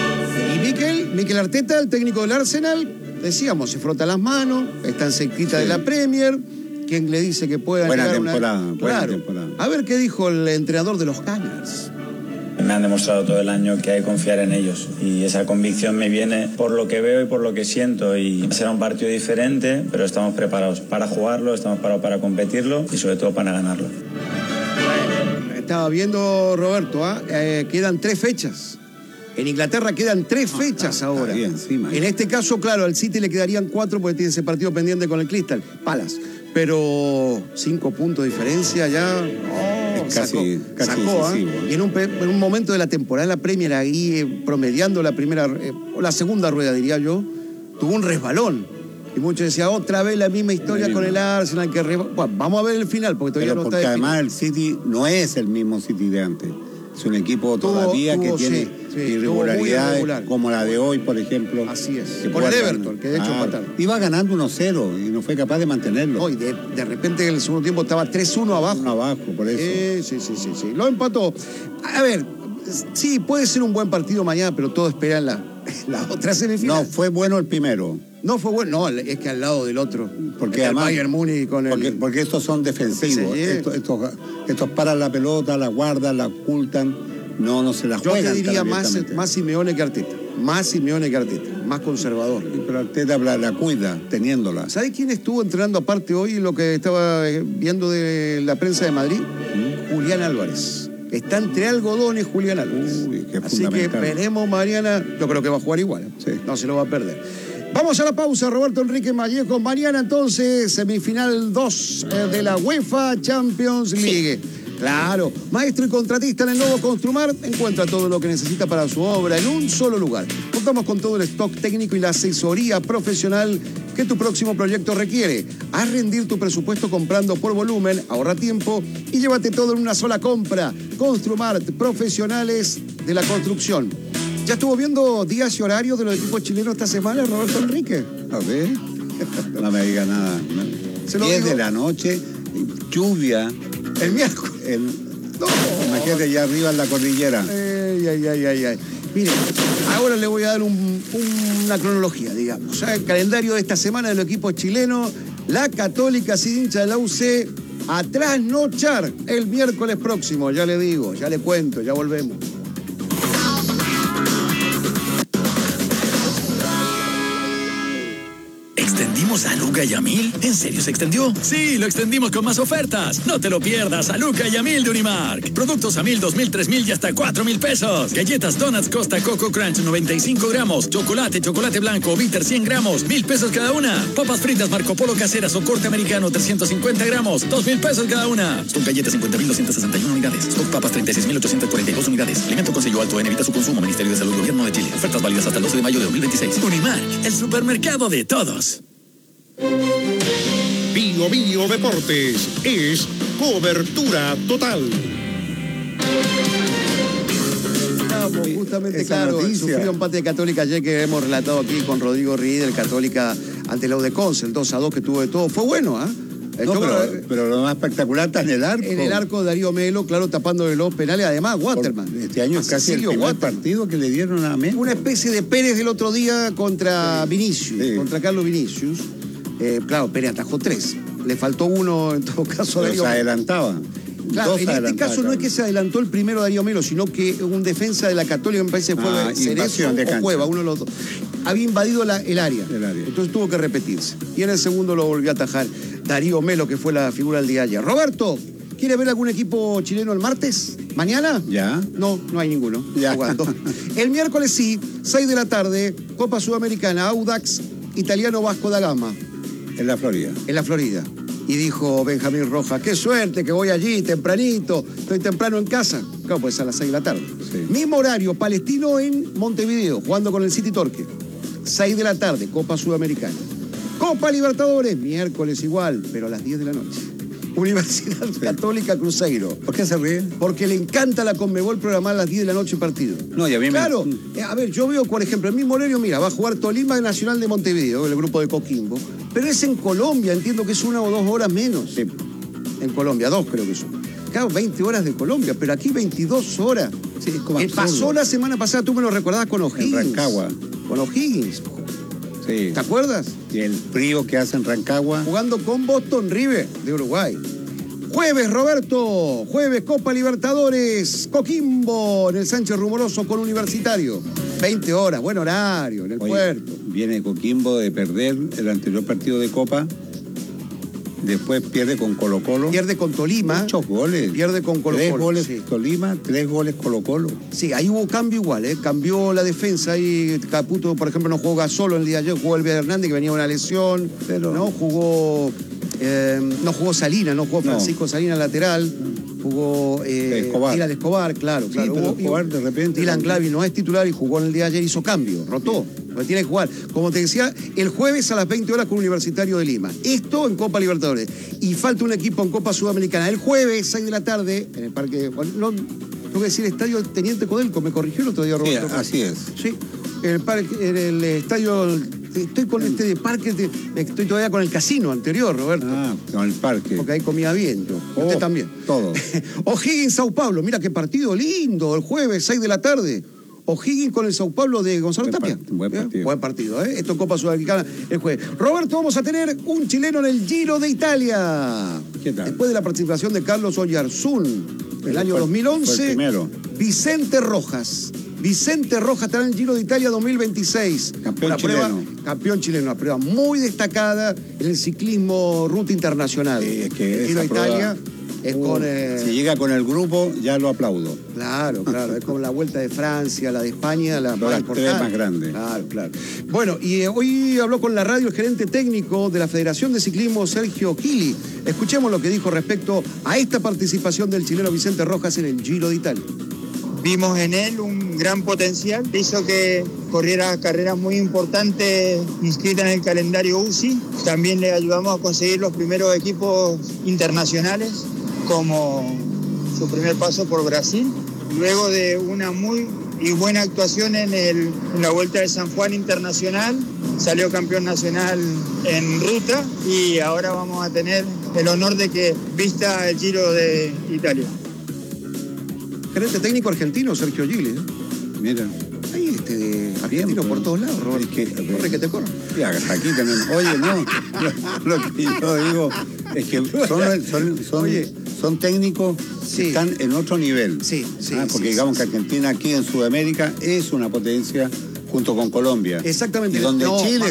[SPEAKER 6] Y Mikel Arteta, el técnico del Arsenal, decíamos, se frota las manos, está cerquita de la Premier. ¿Quién le dice que pueda
[SPEAKER 7] buena
[SPEAKER 6] llegar
[SPEAKER 7] temporada,
[SPEAKER 6] buena temporada. A ver qué dijo el entrenador de los Gunners.
[SPEAKER 17] Me han demostrado todo el año que hay que confiar en ellos y esa convicción me viene por lo que veo y por lo que siento y será un partido diferente, pero estamos preparados para jugarlo, estamos preparados para competirlo y sobre todo para ganarlo.
[SPEAKER 6] Estaba viendo, Roberto, quedan 3 fechas. En Inglaterra quedan 3 fechas ahora.
[SPEAKER 7] Bien, sí,
[SPEAKER 6] en este caso, claro, al City le quedarían 4 porque tiene ese partido pendiente con el Crystal Palace. Pero 5 puntos de diferencia ya.
[SPEAKER 7] Casi
[SPEAKER 6] sacó, y en un momento de la temporada, la Premier ahí promediando la segunda rueda, diría yo, tuvo un resbalón. Y muchos decían, otra vez la misma historia con el Arsenal. Bueno, vamos a ver el final porque todavía no está definido.
[SPEAKER 7] Además el City no es el mismo City de antes. Es un equipo todavía que tiene irregularidades como la de hoy, por ejemplo.
[SPEAKER 6] Así es. Por el Everton, que de hecho empataron.
[SPEAKER 7] Iba ganando 1 y no fue capaz de mantenerlo.
[SPEAKER 6] No, y de repente en el segundo tiempo estaba 3-1 abajo.
[SPEAKER 7] 1 abajo, por eso.
[SPEAKER 6] Sí. Lo empató. A ver, sí, puede ser un buen partido mañana, pero todo espera en la otra semifinal.
[SPEAKER 7] No, fue bueno el primero.
[SPEAKER 6] No fue bueno, no, es que al lado del otro.
[SPEAKER 7] Porque además,
[SPEAKER 6] Bayern Múnich con
[SPEAKER 7] porque estos son defensivos. Estos paran la pelota, la guardan, la ocultan. No se la juegan.
[SPEAKER 6] Yo te diría más Simeone que Arteta. Más Simeone que Arteta. Más conservador.
[SPEAKER 7] Sí, pero Arteta la cuida, teniéndola.
[SPEAKER 6] ¿Sabes quién estuvo entrenando aparte hoy lo que estaba viendo de la prensa de Madrid? Julián Álvarez. Está entre algodones Julián Álvarez. Así que veremos mañana. Yo creo que va a jugar igual. Sí. No se lo va a perder. Vamos a la pausa, Roberto Enrique Vallejo. Mañana entonces, semifinal 2 de la UEFA Champions League. Claro, maestro y contratista en el nuevo Construmart, encuentra todo lo que necesita para su obra en un solo lugar. Contamos con todo el stock técnico y la asesoría profesional que tu próximo proyecto requiere. Haz rendir tu presupuesto comprando por volumen, ahorra tiempo y llévate todo en una sola compra. Construmart, profesionales de la construcción. ¿Ya estuvo viendo días y horarios de los equipos chilenos esta semana, Roberto Enrique?
[SPEAKER 7] A ver, no me diga nada. 10 de la noche, lluvia.
[SPEAKER 6] El miércoles.
[SPEAKER 7] Imagínate allá arriba en la cordillera.
[SPEAKER 6] Ay. Mire, ahora le voy a dar una cronología, digamos. O sea, el calendario de esta semana del equipo chileno, la Católica, sin hincha de la UC, a trasnochar el miércoles próximo. Ya le digo, ya le cuento, ya volvemos.
[SPEAKER 11] Extendimos
[SPEAKER 18] extendimos a Luca y a 1000? ¿En serio se extendió? Sí, lo extendimos con más ofertas. No te lo pierdas, a Luca y a 1000 de Unimark. Productos a 1000, 2000, 3000 y hasta 4000 pesos. Galletas Donuts Costa Coco Crunch 95 gramos. Chocolate blanco Bitter 100 gramos. 1000 pesos cada una. Papas fritas Marco Polo caseras o corte americano 350 gramos. 2000 pesos cada una. Stock galletas 50.261 unidades. Stock papas 36.842 unidades. Alimento con sello alto en evita su consumo. Ministerio de Salud, Gobierno de Chile. Ofertas válidas hasta el 12 de mayo de 2026. Unimark, el supermercado de todos.
[SPEAKER 4] Bio Bio Deportes es cobertura total.
[SPEAKER 6] Justamente, claro, sufrió empate de Católica ayer que hemos relatado aquí con Rodrigo Ried, el Católica ante la U de Conce, el 2-2 que tuvo de todo. Fue bueno, ¿ah?
[SPEAKER 7] Pero lo más espectacular está en el arco.
[SPEAKER 6] En el arco Darío Melo, claro, tapándole los penales. Además, Waterman.
[SPEAKER 7] Este año es casi el primer partido que le dieron a Melo.
[SPEAKER 6] Una especie de Pérez del otro día contra Vinicius, contra Carlos Vinicius. Claro, Pérez atajó 3. Le faltó uno, en todo caso,
[SPEAKER 7] Darío Melo. Se adelantaba.
[SPEAKER 6] Claro, en este caso no es que se adelantó el primero Darío Melo, sino que un defensa de la Católica, me parece, fue Cerezo o Cueva, uno de los dos. Había invadido el área. Entonces tuvo que repetirse. Y en el segundo lo volvió a atajar Darío Melo, que fue la figura del día ayer. Roberto, ¿quiere ver algún equipo chileno el martes? ¿Mañana?
[SPEAKER 7] Ya.
[SPEAKER 6] No hay ninguno jugando. El miércoles sí, 6 de la tarde, Copa Sudamericana, Audax, Italiano Vasco da Gama.
[SPEAKER 7] En la Florida.
[SPEAKER 6] En la Florida. Y dijo Benjamín Rojas, qué suerte que voy allí tempranito, estoy temprano en casa. Claro, pues a las 6 de la tarde. Sí. Mismo horario, Palestino en Montevideo, jugando con el City Torque. 6 de la tarde, Copa Sudamericana. Copa Libertadores, miércoles igual, pero a las 10 de la noche. Universidad Católica Cruzeiro.
[SPEAKER 7] ¿Por qué se ríe?
[SPEAKER 6] Porque le encanta la Conmebol programar a las 10 de la noche partido.
[SPEAKER 7] No, y a mí
[SPEAKER 6] claro, a ver, yo veo, por ejemplo, el mismo horario, mira, va a jugar Tolima Nacional de Montevideo, el grupo de Coquimbo, pero es en Colombia, entiendo que es 1 o 2 horas menos.
[SPEAKER 7] Sí.
[SPEAKER 6] En Colombia, 2 creo que son. Claro, 20 horas de Colombia, pero aquí 22 horas.
[SPEAKER 7] Sí, es como
[SPEAKER 6] pasó la semana pasada, tú me lo recordabas con O'Higgins.
[SPEAKER 7] En Rancagua.
[SPEAKER 6] Con O'Higgins.
[SPEAKER 7] Sí.
[SPEAKER 6] ¿Te acuerdas?
[SPEAKER 7] Y el frío que hace en Rancagua.
[SPEAKER 6] Jugando con Boston River de Uruguay. Jueves, Roberto. Jueves, Copa Libertadores. Coquimbo en el Sánchez Rumoroso con Universitario. 20 horas, buen horario en el puerto.
[SPEAKER 7] Viene Coquimbo de perder el anterior partido de Copa. Después pierde con Colo-Colo.
[SPEAKER 6] Pierde con Tolima.
[SPEAKER 7] Muchos goles.
[SPEAKER 6] Pierde con Colo-Colo.
[SPEAKER 7] 3 goles Tolima, 3 goles Colo-Colo.
[SPEAKER 6] Sí, ahí hubo cambio igual, ¿eh? Cambió la defensa ahí. Caputo, por ejemplo, no jugó Gasolo el día de ayer, jugó Elvia Hernández, que venía de una lesión. Pero no jugó Salinas, no jugó Francisco Salinas lateral. Jugó Dylan Escobar, claro.
[SPEAKER 7] Sí, pero Escobar de repente.
[SPEAKER 6] Dylan Clavi no es titular y jugó en el día de ayer, hizo cambio, rotó. Porque tiene que jugar. Como te decía, el jueves a las 20 horas con Universitario de Lima. Esto en Copa Libertadores. Y falta un equipo en Copa Sudamericana. El jueves, 6 de la tarde, en el parque. No, tengo que decir Estadio Teniente Codelco, me corrigió el otro día, Roberto.
[SPEAKER 7] Sí, así es.
[SPEAKER 6] Sí, en el estadio. Estoy con este parque, estoy todavía con el casino anterior, Roberto.
[SPEAKER 7] Ah, con el parque.
[SPEAKER 6] Porque ahí comía bien yo. Usted también.
[SPEAKER 7] Todo.
[SPEAKER 6] O'Higgins, Sao Paulo. Mira qué partido lindo. El jueves, 6 de la tarde. O'Higgins con el Sao Paulo de Gonzalo Tapia.
[SPEAKER 7] Buen partido.
[SPEAKER 6] Buen partido, ¿eh? Esto en Copa Sudamericana el jueves. Roberto, vamos a tener un chileno en el Giro de Italia.
[SPEAKER 7] ¿Qué tal?
[SPEAKER 6] Después de la participación de Carlos Oyarzún en el año 2011.
[SPEAKER 7] Fue el primero.
[SPEAKER 6] Vicente Rojas. Vicente Rojas estará en el Giro de Italia 2026.
[SPEAKER 7] Campeón chileno.
[SPEAKER 6] Campeón chileno, una prueba muy destacada en el ciclismo ruta internacional.
[SPEAKER 7] Sí, es que
[SPEAKER 6] el Giro de Italia es con...
[SPEAKER 7] Si llega con el grupo, ya lo aplaudo.
[SPEAKER 6] Claro, es como la Vuelta de Francia, la de España, la más importante.
[SPEAKER 7] Las 3 más grandes.
[SPEAKER 6] Claro. Bueno, y hoy habló con la radio el gerente técnico de la Federación de Ciclismo, Sergio Chili. Escuchemos lo que dijo respecto a esta participación del chileno Vicente Rojas en el Giro de Italia.
[SPEAKER 19] Vimos en él un gran potencial, hizo que corriera carreras muy importantes inscritas en el calendario UCI. También le ayudamos a conseguir los primeros equipos internacionales, como su primer paso por Brasil. Luego de una muy buena actuación en la Vuelta de San Juan Internacional, salió campeón nacional en ruta y ahora vamos a tener el honor de que vista el Giro de Italia.
[SPEAKER 6] Gerente técnico argentino, Sergio Gili.
[SPEAKER 7] Mira.
[SPEAKER 6] Ahí argentino por todos lados, Roberto. Corre que te corre.
[SPEAKER 7] Sí, aquí también. Oye, no. Lo que yo digo es que son técnicos que están en otro nivel.
[SPEAKER 6] Sí.
[SPEAKER 7] Porque digamos que Argentina aquí en Sudamérica es una potencia junto con Colombia.
[SPEAKER 6] Exactamente.
[SPEAKER 7] Y donde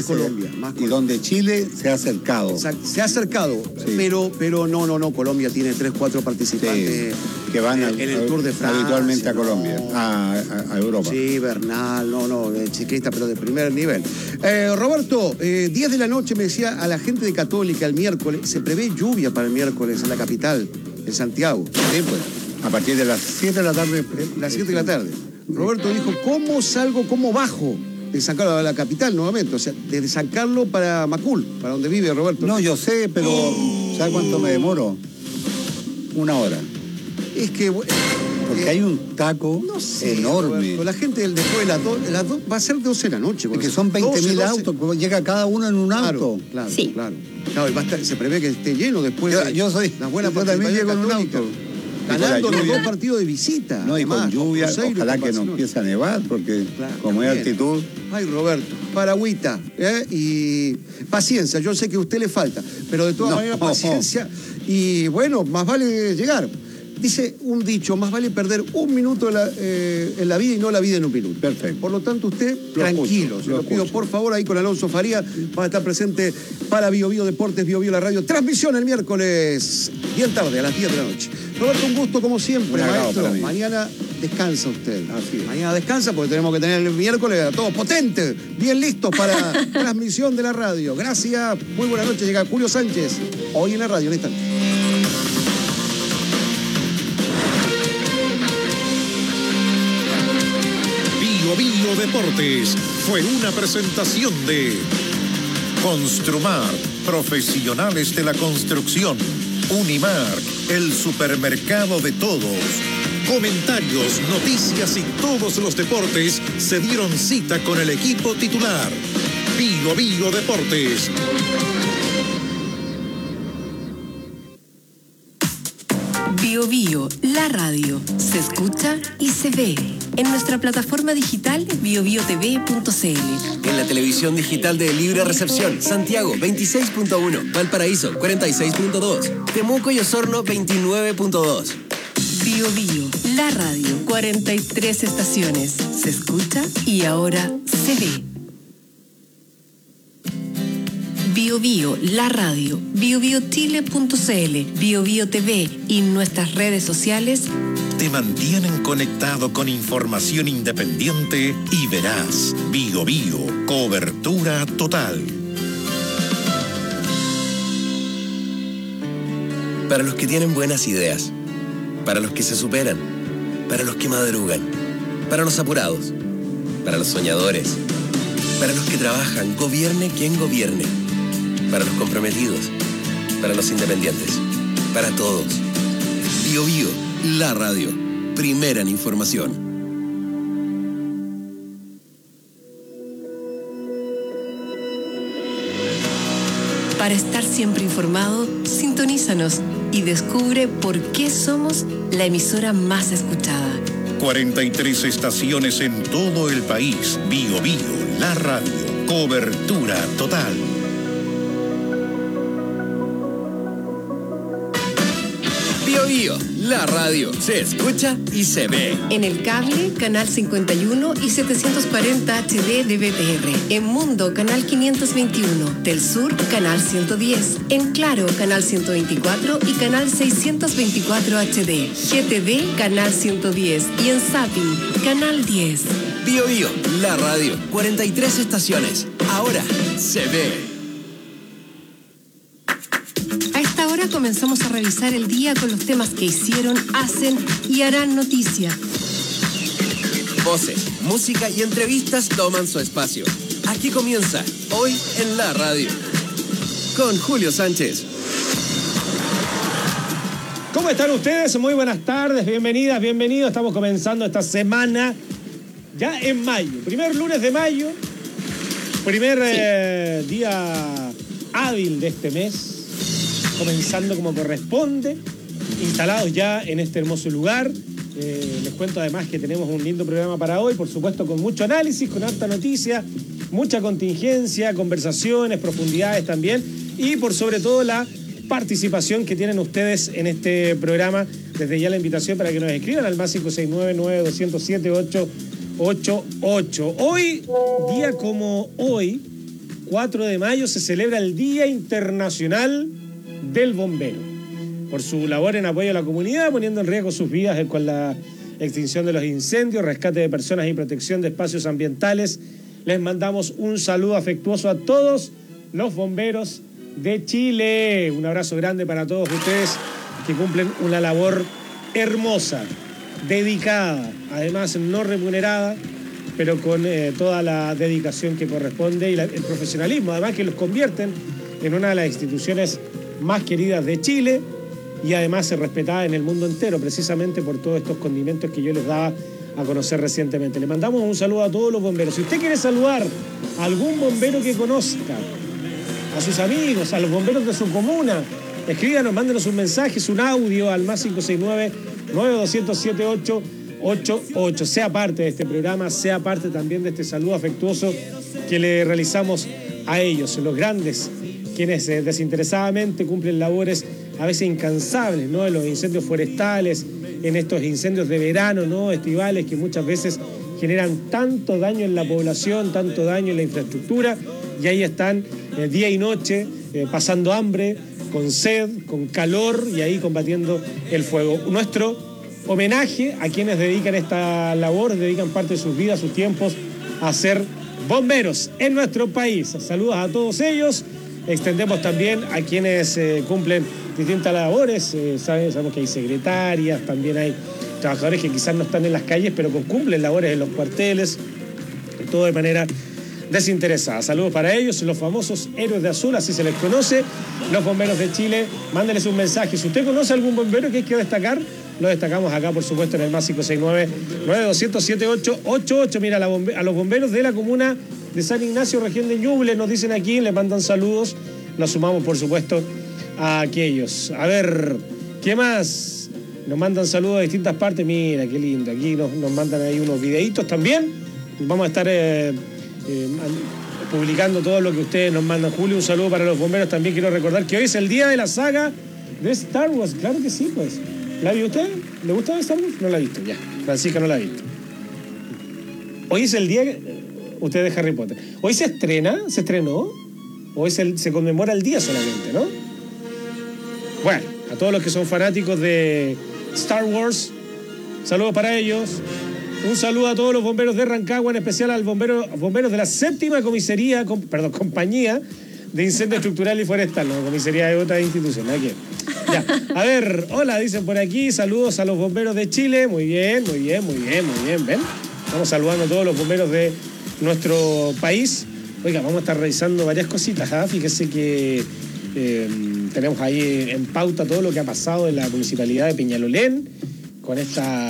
[SPEAKER 6] Chile
[SPEAKER 7] se ha acercado.
[SPEAKER 6] Se ha acercado, sí. pero no, Colombia tiene 3-4 participantes
[SPEAKER 7] que van
[SPEAKER 6] en el Tour de Francia.
[SPEAKER 7] Habitualmente a Colombia, a Europa.
[SPEAKER 6] Sí, Bernal, ciclista, pero de primer nivel. Roberto, 10 de la noche me decía a la gente de Católica el miércoles, se prevé lluvia para el miércoles en la capital, en Santiago.
[SPEAKER 7] Sí, pues, a partir de las 7 de la tarde.
[SPEAKER 6] Las 7 de la tarde. Roberto dijo, ¿cómo bajo de San Carlos a la capital nuevamente? O sea, desde San Carlos para Macul, para donde vive Roberto.
[SPEAKER 7] No, yo sé, pero ¿sabes cuánto me demoro? 1 hora.
[SPEAKER 6] Es que...
[SPEAKER 7] Porque hay un taco enorme.
[SPEAKER 6] Roberto, la gente después de las 2 va a ser 12 de la noche.
[SPEAKER 7] Es que son 20.000 autos, llega cada uno en un auto.
[SPEAKER 6] Claro,
[SPEAKER 7] sí.
[SPEAKER 6] Claro, se prevé que esté lleno después
[SPEAKER 7] yo también llego en un auto.
[SPEAKER 6] Ganando los 2 partidos de visita.
[SPEAKER 7] No, y con lluvia, ojalá que no empiece a nevar, porque como es altitud...
[SPEAKER 6] Ay, Roberto, paragüita, y paciencia, yo sé que a usted le falta, pero de todas maneras paciencia, y bueno, más vale llegar. Dice un dicho, más vale perder 1 minuto en la vida y no la vida en 1 minuto.
[SPEAKER 7] Perfecto.
[SPEAKER 6] Por lo tanto, usted, tranquilo, se lo pido por favor, ahí con Alonso Faría, va a estar presente para Bio Bio Deportes, Bio Bio la radio. Transmisión el miércoles, bien tarde, a las 10 de la noche. Roberto, un gusto como siempre, maestro. Mañana descansa usted. Así es. Mañana descansa porque tenemos que tener el miércoles a todos potentes, bien listos para transmisión de la radio. Gracias, muy buenas noches. Llega Julio Sánchez, hoy en la radio, en esta noche.
[SPEAKER 4] Bio Deportes fue una presentación de Construmar, profesionales de la construcción. Unimark, el supermercado de todos. Comentarios, noticias y todos los deportes se dieron cita con el equipo titular. Bio Deportes.
[SPEAKER 3] Bio Bio, la radio, se escucha y se ve. En nuestra plataforma digital biobiotv.cl.
[SPEAKER 5] En la televisión digital de Libre Recepción, Santiago 26.1, Valparaíso 46.2, Temuco y Osorno 29.2.
[SPEAKER 3] Bio Bio, la radio, 43 estaciones, se escucha y ahora se ve. Bio Bio, la radio, biobiochile.cl, Bio Bio TV y nuestras redes sociales
[SPEAKER 4] te mantienen conectado con información independiente y veraz. Bio Bio, cobertura total.
[SPEAKER 5] Para los que tienen buenas ideas, para los que se superan, para los que madrugan, para los apurados, para los soñadores, para los que trabajan, gobierne quien gobierne, para los comprometidos, para los independientes, para todos. Bio Bio, la radio, primera en información.
[SPEAKER 3] Para estar siempre informado, sintonízanos y descubre por qué somos la emisora más escuchada.
[SPEAKER 4] 43 estaciones en todo el país. Bio Bio, la radio, cobertura total.
[SPEAKER 5] Bio Bio, la radio, se escucha y se ve.
[SPEAKER 3] En el cable, canal 51 y 740 HD de BTR. En Mundo, canal 521. Del Sur, canal 110. En Claro, canal 124 y canal 624 HD. GTV, canal 110. Y en Zapping, canal 10.
[SPEAKER 5] Bio Bio, la radio, 43 estaciones. Ahora se ve.
[SPEAKER 3] Ahora comenzamos a revisar el día con los temas que hicieron, hacen y harán noticia.
[SPEAKER 5] Voces, música y entrevistas toman su espacio. Aquí comienza, hoy en la radio, con Julio Sánchez.
[SPEAKER 20] ¿Cómo están ustedes? Muy buenas tardes, bienvenidas, bienvenidos. Estamos comenzando esta semana ya en mayo. Primer lunes de mayo, primer día hábil de este mes. Comenzando como corresponde, instalados ya en este hermoso lugar. Les cuento además que tenemos un lindo programa para hoy, por supuesto con mucho análisis, con harta noticia, mucha contingencia, conversaciones, profundidades también, y por sobre todo la participación que tienen ustedes en este programa. Desde ya la invitación para que nos escriban al más 569-9207-8 88. Hoy, día como hoy, 4 de mayo, se celebra el Día Internacional del Bombero. Por su labor en apoyo a la comunidad, poniendo en riesgo sus vidas con la extinción de los incendios, rescate de personas y protección de espacios ambientales. Les mandamos un saludo afectuoso a todos los bomberos de Chile. Un abrazo grande para todos ustedes que cumplen una labor hermosa, dedicada, además no remunerada, pero con toda la dedicación que corresponde y el profesionalismo, además que los convierten en una de las instituciones más queridas de Chile y además respetada en el mundo entero, precisamente por todos estos condimentos que yo les daba a conocer recientemente. Le mandamos un saludo a todos los bomberos. Si usted quiere saludar a algún bombero que conozca, a sus amigos, a los bomberos de su comuna, escríbanos, mándenos un mensaje, un audio al más 569-9207-888. Sea parte de este programa, sea parte también de este saludo afectuoso que le realizamos a ellos, los grandes, quienes desinteresadamente cumplen labores a veces incansables, ¿no? En los incendios forestales, en estos incendios de verano, ¿no? Estivales, que muchas veces generan tanto daño en la población, tanto daño en la infraestructura, y ahí están día y noche, pasando hambre, con sed, con calor, y ahí combatiendo el fuego. Nuestro homenaje a quienes dedican esta labor, dedican parte de sus vidas, sus tiempos a ser bomberos en nuestro país. Saludos a todos ellos. Extendemos también a quienes cumplen distintas labores. Sabemos que hay secretarias, también hay trabajadores que quizás no están en las calles, pero cumplen labores en los cuarteles, todo de manera desinteresada. Saludos para ellos, los famosos héroes de azul, así se les conoce, los bomberos de Chile. Mándenles un mensaje. Si usted conoce a algún bombero que hay que destacar, lo destacamos acá, por supuesto, en el más 569-9207-888. Mira, a los bomberos de la comuna de San Ignacio, región de Ñuble, nos dicen aquí, les mandan saludos. Nos sumamos, por supuesto, a aquellos. A ver, ¿qué más? Nos mandan saludos de distintas partes. Mira, qué lindo. Aquí nos mandan ahí unos videitos también. Vamos a estar publicando todo lo que ustedes nos mandan. Julio, un saludo para los bomberos. También quiero recordar que hoy es el día de la saga de Star Wars. Claro que sí, pues. ¿La vio usted? ¿Le gusta Star Wars? No la ha visto, ya. Francisca no la ha visto. Hoy es el día usted de Harry Potter. ¿Hoy se estrena? ¿Se estrenó? ¿O se conmemora el día solamente, no? Bueno, a todos los que son fanáticos de Star Wars, saludos para ellos. Un saludo a todos los bomberos de Rancagua, en especial a los bomberos de la 7ª compañía de incendio estructural y forestal. No, comisaría de otra institución. Aquí. Ya. A ver, hola, dicen por aquí. Saludos a los bomberos de Chile. Muy bien. ¿Ven? Estamos saludando a todos los bomberos de nuestro país. Oiga, vamos a estar revisando varias cositas. Fíjese que tenemos ahí en pauta todo lo que ha pasado en la municipalidad de Peñalolén con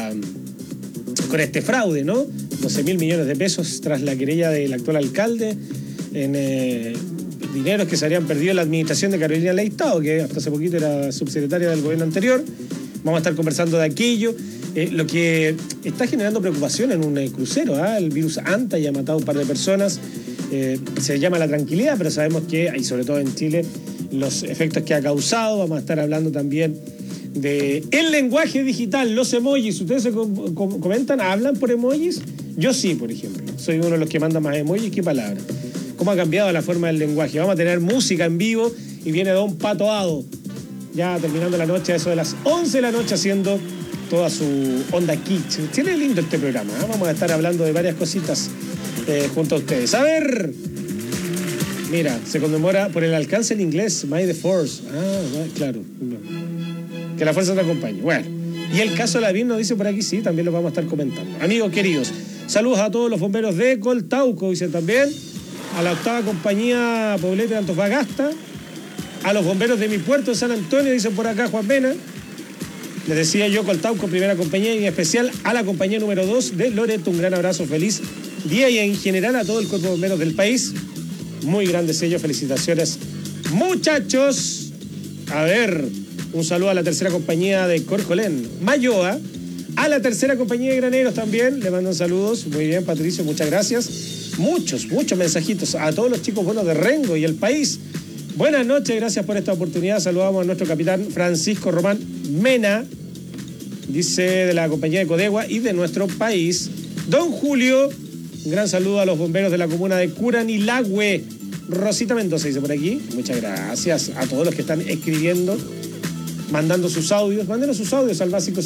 [SPEAKER 20] este fraude, ¿no? 12.000 millones de pesos tras la querella del actual alcalde en dineros que se habrían perdido en la administración de Carolina Leitao, que hasta hace poquito era subsecretaria del gobierno anterior. Vamos a estar conversando de aquello. Lo que está generando preocupación en un crucero, el virus ANTA, ya ha matado a un par de personas. Se llama la tranquilidad, pero sabemos que, y sobre todo en Chile, los efectos que ha causado. Vamos a estar hablando también de el lenguaje digital, los emojis. ¿Ustedes se comentan, hablan por emojis? Yo sí, por ejemplo. Soy uno de los que manda más emojis que palabras. ¿Cómo ha cambiado la forma del lenguaje? Vamos a tener música en vivo y viene Don Pato Ado, ya terminando la noche, eso de las 11 de la noche, haciendo toda su onda kitsch. Tiene lindo este programa, ¿eh? Vamos a estar hablando de varias cositas junto a ustedes. A ver, mira, se conmemora por el alcance en inglés, May the Force. Claro. Que la fuerza te acompañe. Bueno, y el caso Lavín nos dice por aquí, sí, también lo vamos a estar comentando. Amigos queridos, saludos a todos los bomberos de Coltauco, dicen también, a la 8ª compañía Poblete de Antofagasta, a los bomberos de mi puerto de San Antonio, dicen por acá Juan Mena. Les decía yo, Coltauco, primera compañía, y en especial a la compañía número 2 de Loreto. Un gran abrazo, feliz día, y en general a todo el cuerpo de bomberos del país. Muy grande sello, felicitaciones, muchachos. A ver, un saludo a la 3ª compañía de Corcolén, Mayoa, a la 3ª compañía de Graneros también, le mandan saludos. Muy bien, Patricio, muchas gracias. Muchos mensajitos a todos los chicos buenos de Rengo y el país. Buenas noches, gracias por esta oportunidad. Saludamos a nuestro capitán Francisco Román Mena, dice, de la compañía de Codegua y de nuestro país. Don Julio, un gran saludo a los bomberos de la comuna de Curanilahue. Rosita Mendoza dice por aquí. Muchas gracias a todos los que están escribiendo, mandando sus audios. Mándenos sus audios al básico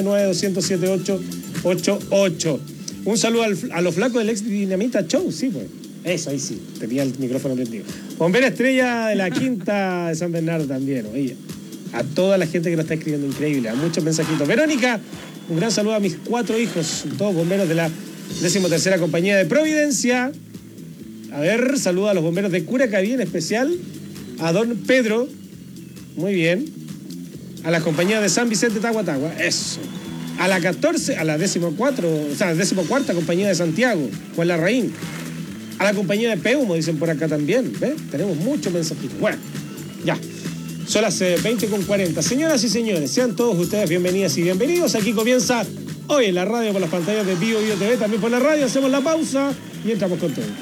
[SPEAKER 20] 699-200-7888. Un saludo a los flacos del ex Dinamita Show. Sí, pues. Eso, ahí sí. Tenía el micrófono prendido. Bombera Estrella de la Quinta de San Bernardo también. Oye, a toda la gente que nos está escribiendo, increíble. A muchos mensajitos. Verónica, un gran saludo a mis 4 hijos, todos bomberos de la 13ª Compañía de Providencia. A ver, saludo a los bomberos de Curacaví, en especial a don Pedro. Muy bien. A la compañía de San Vicente Tahuatahua. Eso. A la 14ª Compañía de Santiago, Juan Larraín. A la compañía de Peumo, dicen por acá también. ¿Ves? Tenemos muchos mensajitos. Bueno, ya. Son las 20:40. Señoras y señores, sean todos ustedes bienvenidas y bienvenidos. Aquí comienza hoy en la radio por las pantallas de Bio TV, también por la radio. Hacemos la pausa y entramos con todo.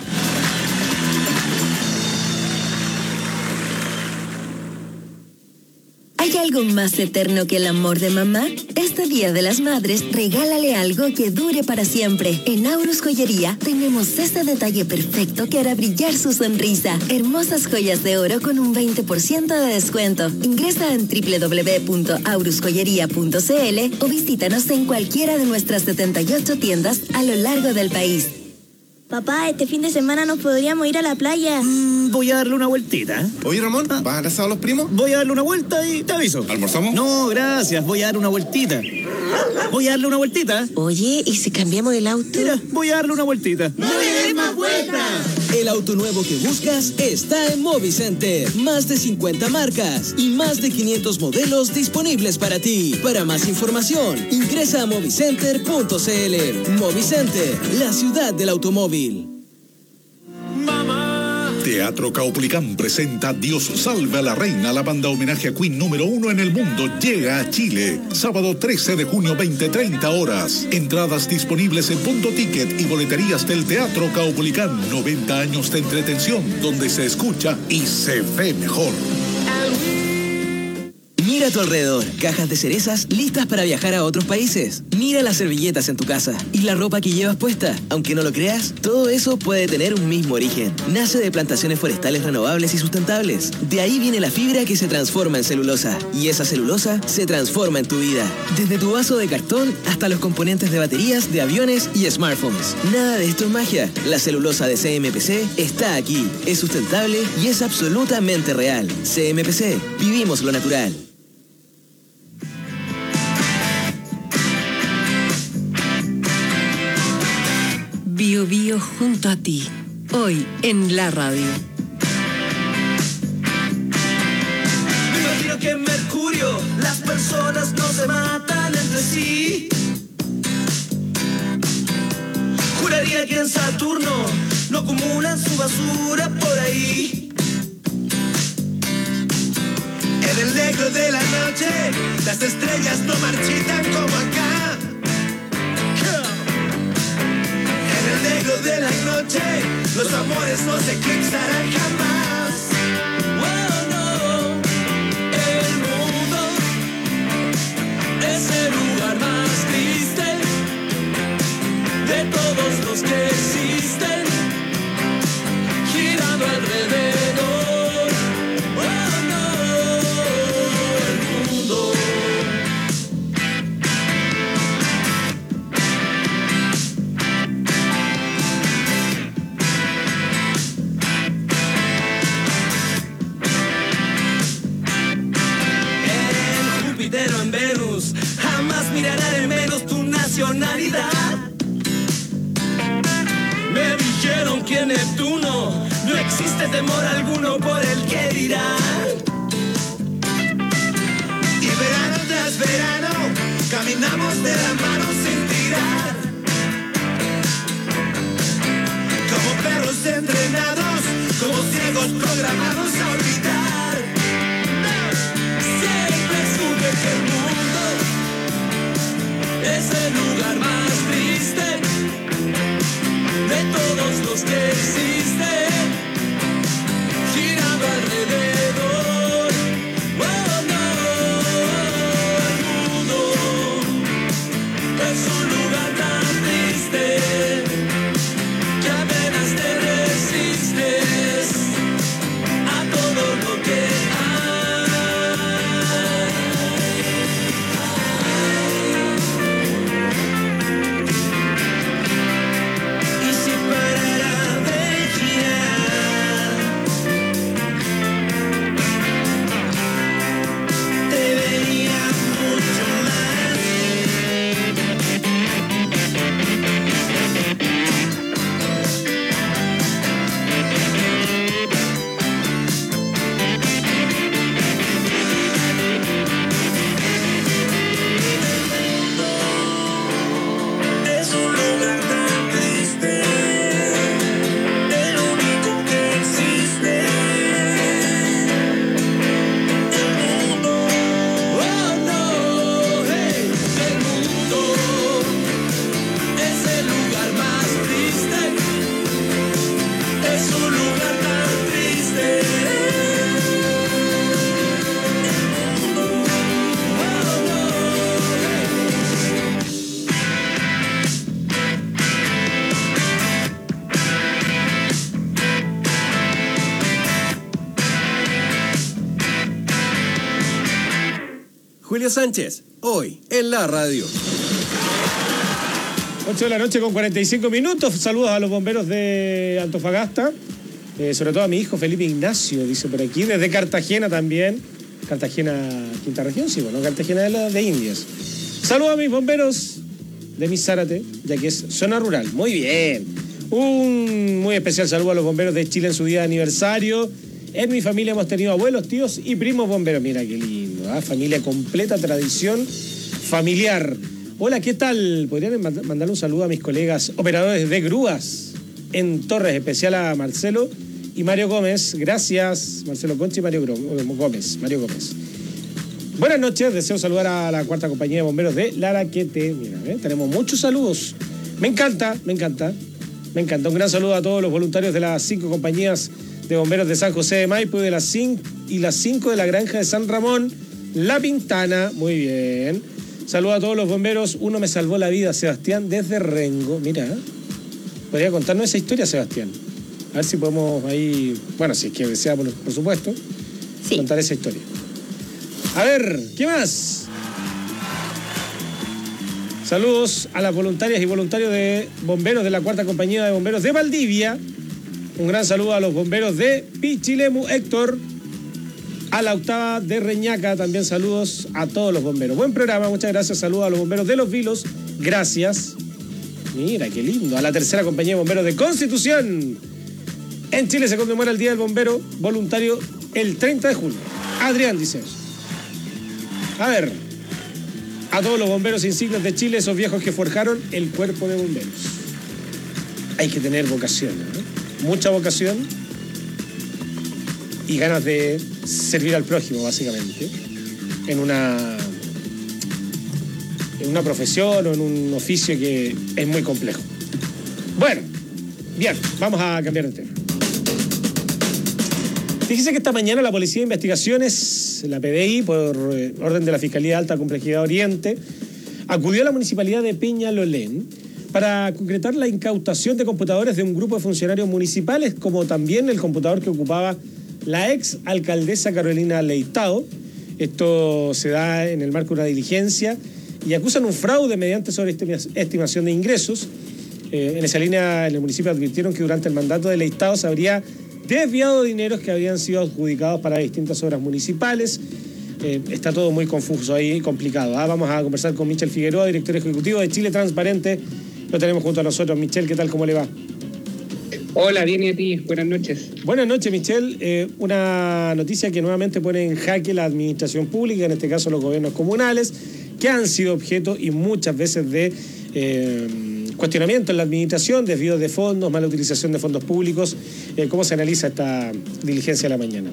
[SPEAKER 21] ¿Hay algo más eterno que el amor de mamá? Este Día de las Madres, regálale algo que dure para siempre. En Aurus Joyería tenemos este detalle perfecto que hará brillar su sonrisa. Hermosas joyas de oro con un 20% de descuento. Ingresa en www.aurusjoyería.cl o visítanos en cualquiera de nuestras 78 tiendas a lo largo del país.
[SPEAKER 22] Papá, este fin de semana nos podríamos ir a la playa.
[SPEAKER 23] Voy a darle una vueltita.
[SPEAKER 24] Oye, Ramón, ¿vas al asado a los primos?
[SPEAKER 23] Voy a darle una vuelta y te aviso.
[SPEAKER 24] ¿Almorzamos?
[SPEAKER 23] No, gracias. Voy a dar una vueltita. Voy a darle una vueltita.
[SPEAKER 22] Oye, ¿y si cambiamos el auto?
[SPEAKER 23] Mira, voy a darle una vueltita.
[SPEAKER 22] ¡No le des más vueltas!
[SPEAKER 25] El auto nuevo que buscas está en Movicenter. Más de 50 marcas y más de 500 modelos disponibles para ti. Para más información, ingresa a movicenter.cl. Movicenter, la ciudad del automóvil.
[SPEAKER 26] Teatro Caupolicán presenta Dios salve a la reina. La banda homenaje a Queen número 1 en el mundo llega a Chile. Sábado 13 de junio, 20:30 horas. Entradas disponibles en Punto Ticket y boleterías del Teatro Caupolicán. 90 años de entretención donde se escucha y se ve mejor.
[SPEAKER 25] Mira a tu alrededor, cajas de cerezas listas para viajar a otros países. Mira las servilletas en tu casa y la ropa que llevas puesta. Aunque no lo creas, todo eso puede tener un mismo origen. Nace de plantaciones forestales renovables y sustentables. De ahí viene la fibra que se transforma en celulosa. Y esa celulosa se transforma en tu vida. Desde tu vaso de cartón hasta los componentes de baterías, de aviones y smartphones. Nada de esto es magia. La celulosa de CMPC está aquí. Es sustentable y es absolutamente real. CMPC, vivimos lo natural.
[SPEAKER 3] Bio Bio junto a ti, hoy en la radio.
[SPEAKER 27] Me imagino que en Mercurio las personas no se matan entre sí. Juraría que en Saturno no acumulan su basura por ahí. En el negro de la noche las estrellas no marchitan como acá. En el negro de la noche los amores no se eclipsarán jamás. Oh no, el mundo es el lugar más triste de todos los que existen, girando alrededor. Oh no, el mundo. En Venus jamás mirará de menos tu nacionalidad. Me dijeron que en Neptuno no existe temor alguno por el que dirán. Y verano tras verano caminamos de la mano sin tirar, como perros entrenados, como ciegos programados a olvidar. Que el mundo es el lugar más triste de todos los que existen, girando alrededor. Oh no, el mundo es un lugar tan triste.
[SPEAKER 5] Julio Sánchez, hoy en la radio.
[SPEAKER 20] 8 de la noche con 45 minutos. Saludos a los bomberos de Antofagasta. Sobre todo a mi hijo Felipe Ignacio, dice por aquí. Desde Cartagena también. Cartagena, quinta región, sí, bueno, Cartagena de Indias. Saludos a mis bomberos de mi Zárate, ya que es zona rural. Muy bien. Un muy especial saludo a los bomberos de Chile en su día de aniversario. En mi familia hemos tenido abuelos, tíos y primos bomberos. Mira qué lindo, ¿eh? Familia completa, tradición familiar. Hola, ¿qué tal? ¿Podrían mandarle un saludo a mis colegas operadores de grúas en Torres, especial a Marcelo y Mario Gómez? Gracias, Marcelo Conchi y Mario Gómez. Buenas noches, deseo saludar a la cuarta compañía de bomberos de Laraquete. Mira, tenemos muchos saludos. Me encanta. Un gran saludo a todos los voluntarios de las 5 compañías de bomberos de San José de Maipo y las 5 de la granja de San Ramón, La Pintana. Muy bien. Saludo a todos los bomberos. Uno me salvó la vida, Sebastián, desde Rengo. Mira, podría contarnos esa historia, Sebastián. A ver si podemos ahí, bueno, si es que desea, por supuesto, sí, contar esa historia. A ver, ¿qué más? Saludos a las voluntarias y voluntarios de bomberos de la cuarta compañía de bomberos de Valdivia. Un gran saludo a los bomberos de Pichilemu, Héctor. A la octava de Reñaca, también saludos a todos los bomberos. Buen programa, muchas gracias. Saludos a los bomberos de Los Vilos, gracias. Mira, qué lindo. A la tercera compañía de bomberos de Constitución. En Chile se conmemora el Día del Bombero Voluntario el 30 de julio. Adrián dice eso. A ver, a todos los bomberos insignes de Chile, esos viejos que forjaron el cuerpo de bomberos. Hay que tener vocación, ¿no? Mucha vocación y ganas de servir al prójimo, básicamente, en una profesión o en un oficio que es muy complejo. Bueno, bien, vamos a cambiar de tema. Fíjese que esta mañana la Policía de Investigaciones, la PDI, por orden de la Fiscalía de Alta Complejidad Oriente, acudió a la Municipalidad de Peñalolén para concretar la incautación de computadores de un grupo de funcionarios municipales, como también el computador que ocupaba la ex alcaldesa Carolina Leitao. Esto se da en el marco de una diligencia y acusan un fraude mediante sobreestimación de ingresos. En esa línea, en el municipio advirtieron que durante el mandato de Leitao se habría desviado dineros que habían sido adjudicados para distintas obras municipales. Está todo muy confuso ahí, complicado. Vamos a conversar con Michel Figueroa, director ejecutivo de Chile Transparente. Lo tenemos junto a nosotros. Michel, ¿qué tal? ¿Cómo le va?
[SPEAKER 1] Hola, bien, y a ti. Buenas noches.
[SPEAKER 20] Buenas noches, Michel. Una noticia que nuevamente pone en jaque la administración pública, en este caso los gobiernos comunales, que han sido objeto y muchas veces de cuestionamiento en la administración, desvíos de fondos, mala utilización de fondos públicos. ¿Cómo se analiza esta diligencia de la mañana?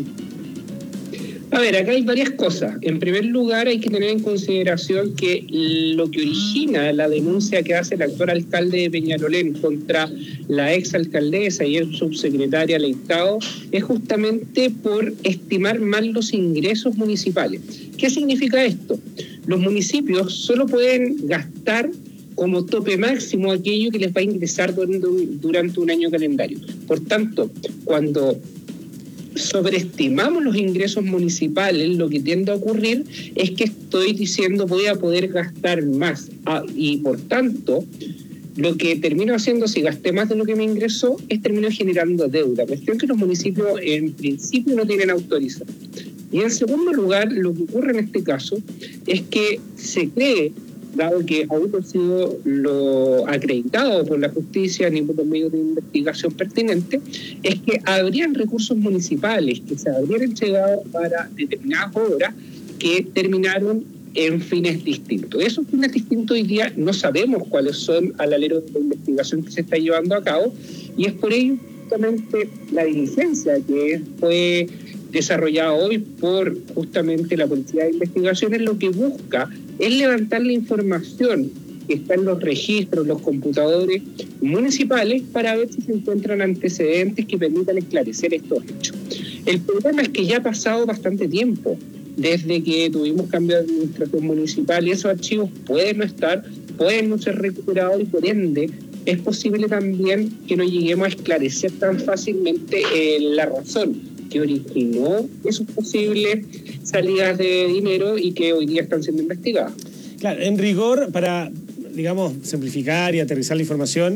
[SPEAKER 1] A ver, acá hay varias cosas. En primer lugar, hay que tener en consideración que lo que origina la denuncia que hace el actual alcalde de Peñalolén contra la exalcaldesa y el subsecretaria Leitao es justamente por estimar mal los ingresos municipales. ¿Qué significa esto? Los municipios solo pueden gastar como tope máximo aquello que les va a ingresar durante un año calendario. Por tanto, cuando sobreestimamos los ingresos municipales, lo que tiende a ocurrir es que estoy diciendo voy a poder gastar más y por tanto lo que termino haciendo si gasté más de lo que me ingresó es termino generando deuda, cuestión que los municipios en principio no tienen autorización. Y en segundo lugar, lo que ocurre en este caso es que se cree, dado que aún no ha sido lo acreditado por la justicia ni por los medios de investigación pertinentes, es que habrían recursos municipales que se habrían entregado para determinadas obras que terminaron en fines distintos. Esos fines distintos hoy día no sabemos cuáles son al alero de la investigación que se está llevando a cabo y es por ello justamente la diligencia que fue desarrollada hoy por justamente la Policía de Investigaciones lo que busca es levantar la información que está en los registros, los computadores municipales para ver si se encuentran antecedentes que permitan esclarecer estos hechos. El problema es que ya ha pasado bastante tiempo desde que tuvimos cambio de administración municipal y esos archivos pueden no estar, pueden no ser recuperados y por ende es posible también que no lleguemos a esclarecer tan fácilmente la razón que originó esas posibles salidas de dinero y que hoy día están siendo investigadas.
[SPEAKER 20] Claro, en rigor, para, digamos, simplificar y aterrizar la información,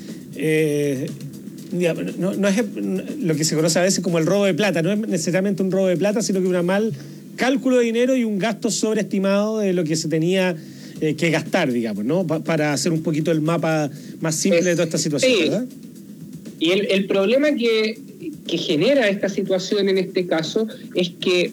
[SPEAKER 20] no es lo que se conoce a veces como el robo de plata, no es necesariamente un robo de plata, sino que un mal cálculo de dinero y un gasto sobreestimado de lo que se tenía que gastar, digamos, ¿no? Para hacer un poquito el mapa más simple de toda esta situación, sí. ¿Verdad?
[SPEAKER 1] Y el problema que genera esta situación en este caso es que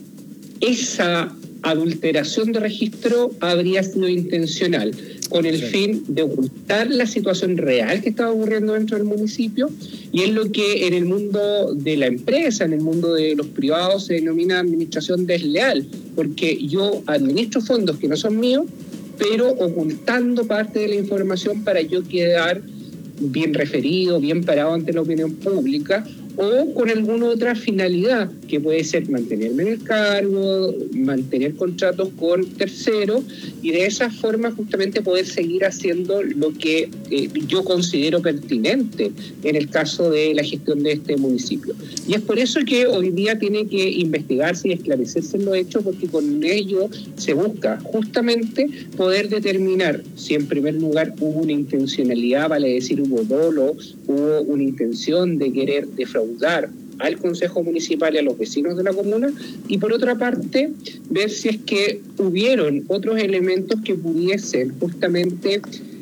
[SPEAKER 1] esa adulteración de registro habría sido intencional, con el fin de ocultar la situación real que estaba ocurriendo dentro del municipio, y es lo que en el mundo de la empresa, en el mundo de los privados, se denomina administración desleal, porque yo administro fondos que no son míos, pero ocultando parte de la información para yo quedar bien referido, bien parado ante la opinión pública, o con alguna otra finalidad, que puede ser mantenerme en el cargo, mantener contratos con terceros, y de esa forma justamente poder seguir haciendo lo que yo considero pertinente en el caso de la gestión de este municipio. Y es por eso que hoy día tiene que investigarse y esclarecerse los hechos, porque con ello se busca justamente poder determinar si en primer lugar hubo una intencionalidad, vale decir, hubo dolo, hubo una intención de querer defraudar al Consejo Municipal y a los vecinos de la comuna, y por otra parte ver si es que hubieron otros elementos que pudiesen justamente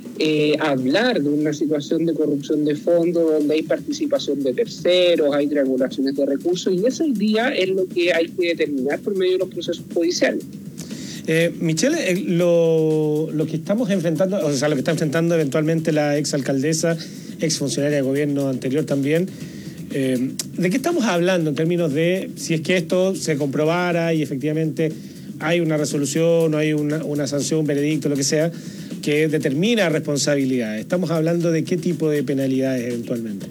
[SPEAKER 1] hablar de una situación de corrupción de fondos donde hay participación de terceros, hay triangulaciones de recursos, y eso hoy día es lo que hay que determinar por medio de los procesos judiciales.
[SPEAKER 20] Michelle, lo que estamos enfrentando, o sea, lo que está enfrentando eventualmente la exalcaldesa, exfuncionaria de gobierno anterior también, ¿de qué estamos hablando en términos de si es que esto se comprobara y efectivamente hay una resolución o hay una sanción, un veredicto, lo que sea, que determina responsabilidades? ¿Estamos hablando de qué tipo de penalidades eventualmente?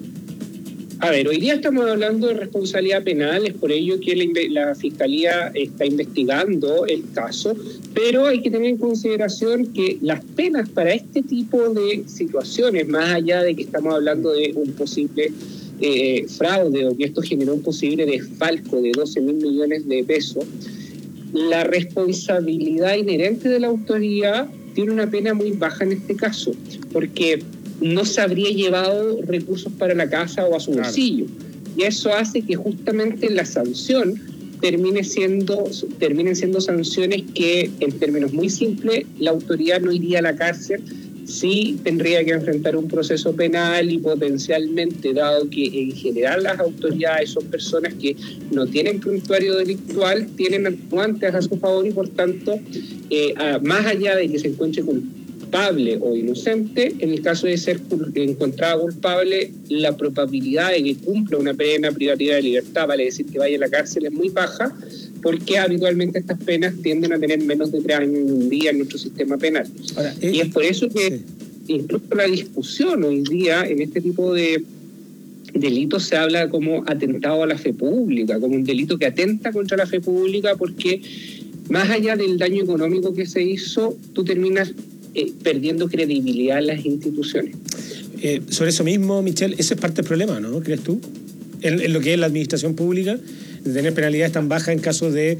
[SPEAKER 1] A ver, hoy día estamos hablando de responsabilidad penal, es por ello que la Fiscalía está investigando el caso, pero hay que tener en consideración que las penas para este tipo de situaciones, más allá de que estamos hablando de un posible fraude o que esto generó un posible desfalco de 12.000 millones de pesos, la responsabilidad inherente de la autoridad tiene una pena muy baja en este caso, porque no se habría llevado recursos para la casa o a su bolsillo. Y eso hace que justamente la sanción terminen siendo sanciones que, en términos muy simples, la autoridad no iría a la cárcel, sí tendría que enfrentar un proceso penal y potencialmente, dado que en general las autoridades son personas que no tienen prontuario delictual, tienen atenuantes a su favor y por tanto, más allá de que se encuentre culpable o inocente, en el caso de ser encontrada culpable, la probabilidad de que cumpla una pena privativa de libertad, vale decir que vaya a la cárcel, es muy baja, porque habitualmente estas penas tienden a tener menos de 3 años y un día en nuestro sistema penal. Ahora, y es por eso que incluso la discusión hoy día en este tipo de delitos se habla como atentado a la fe pública, como un delito que atenta contra la fe pública, porque más allá del daño económico que se hizo, tú terminas perdiendo credibilidad en las instituciones.
[SPEAKER 20] Sobre eso mismo, Michelle, ese es parte del problema, ¿no? ¿Crees tú? En lo que es la administración pública, de tener penalidades tan bajas en caso de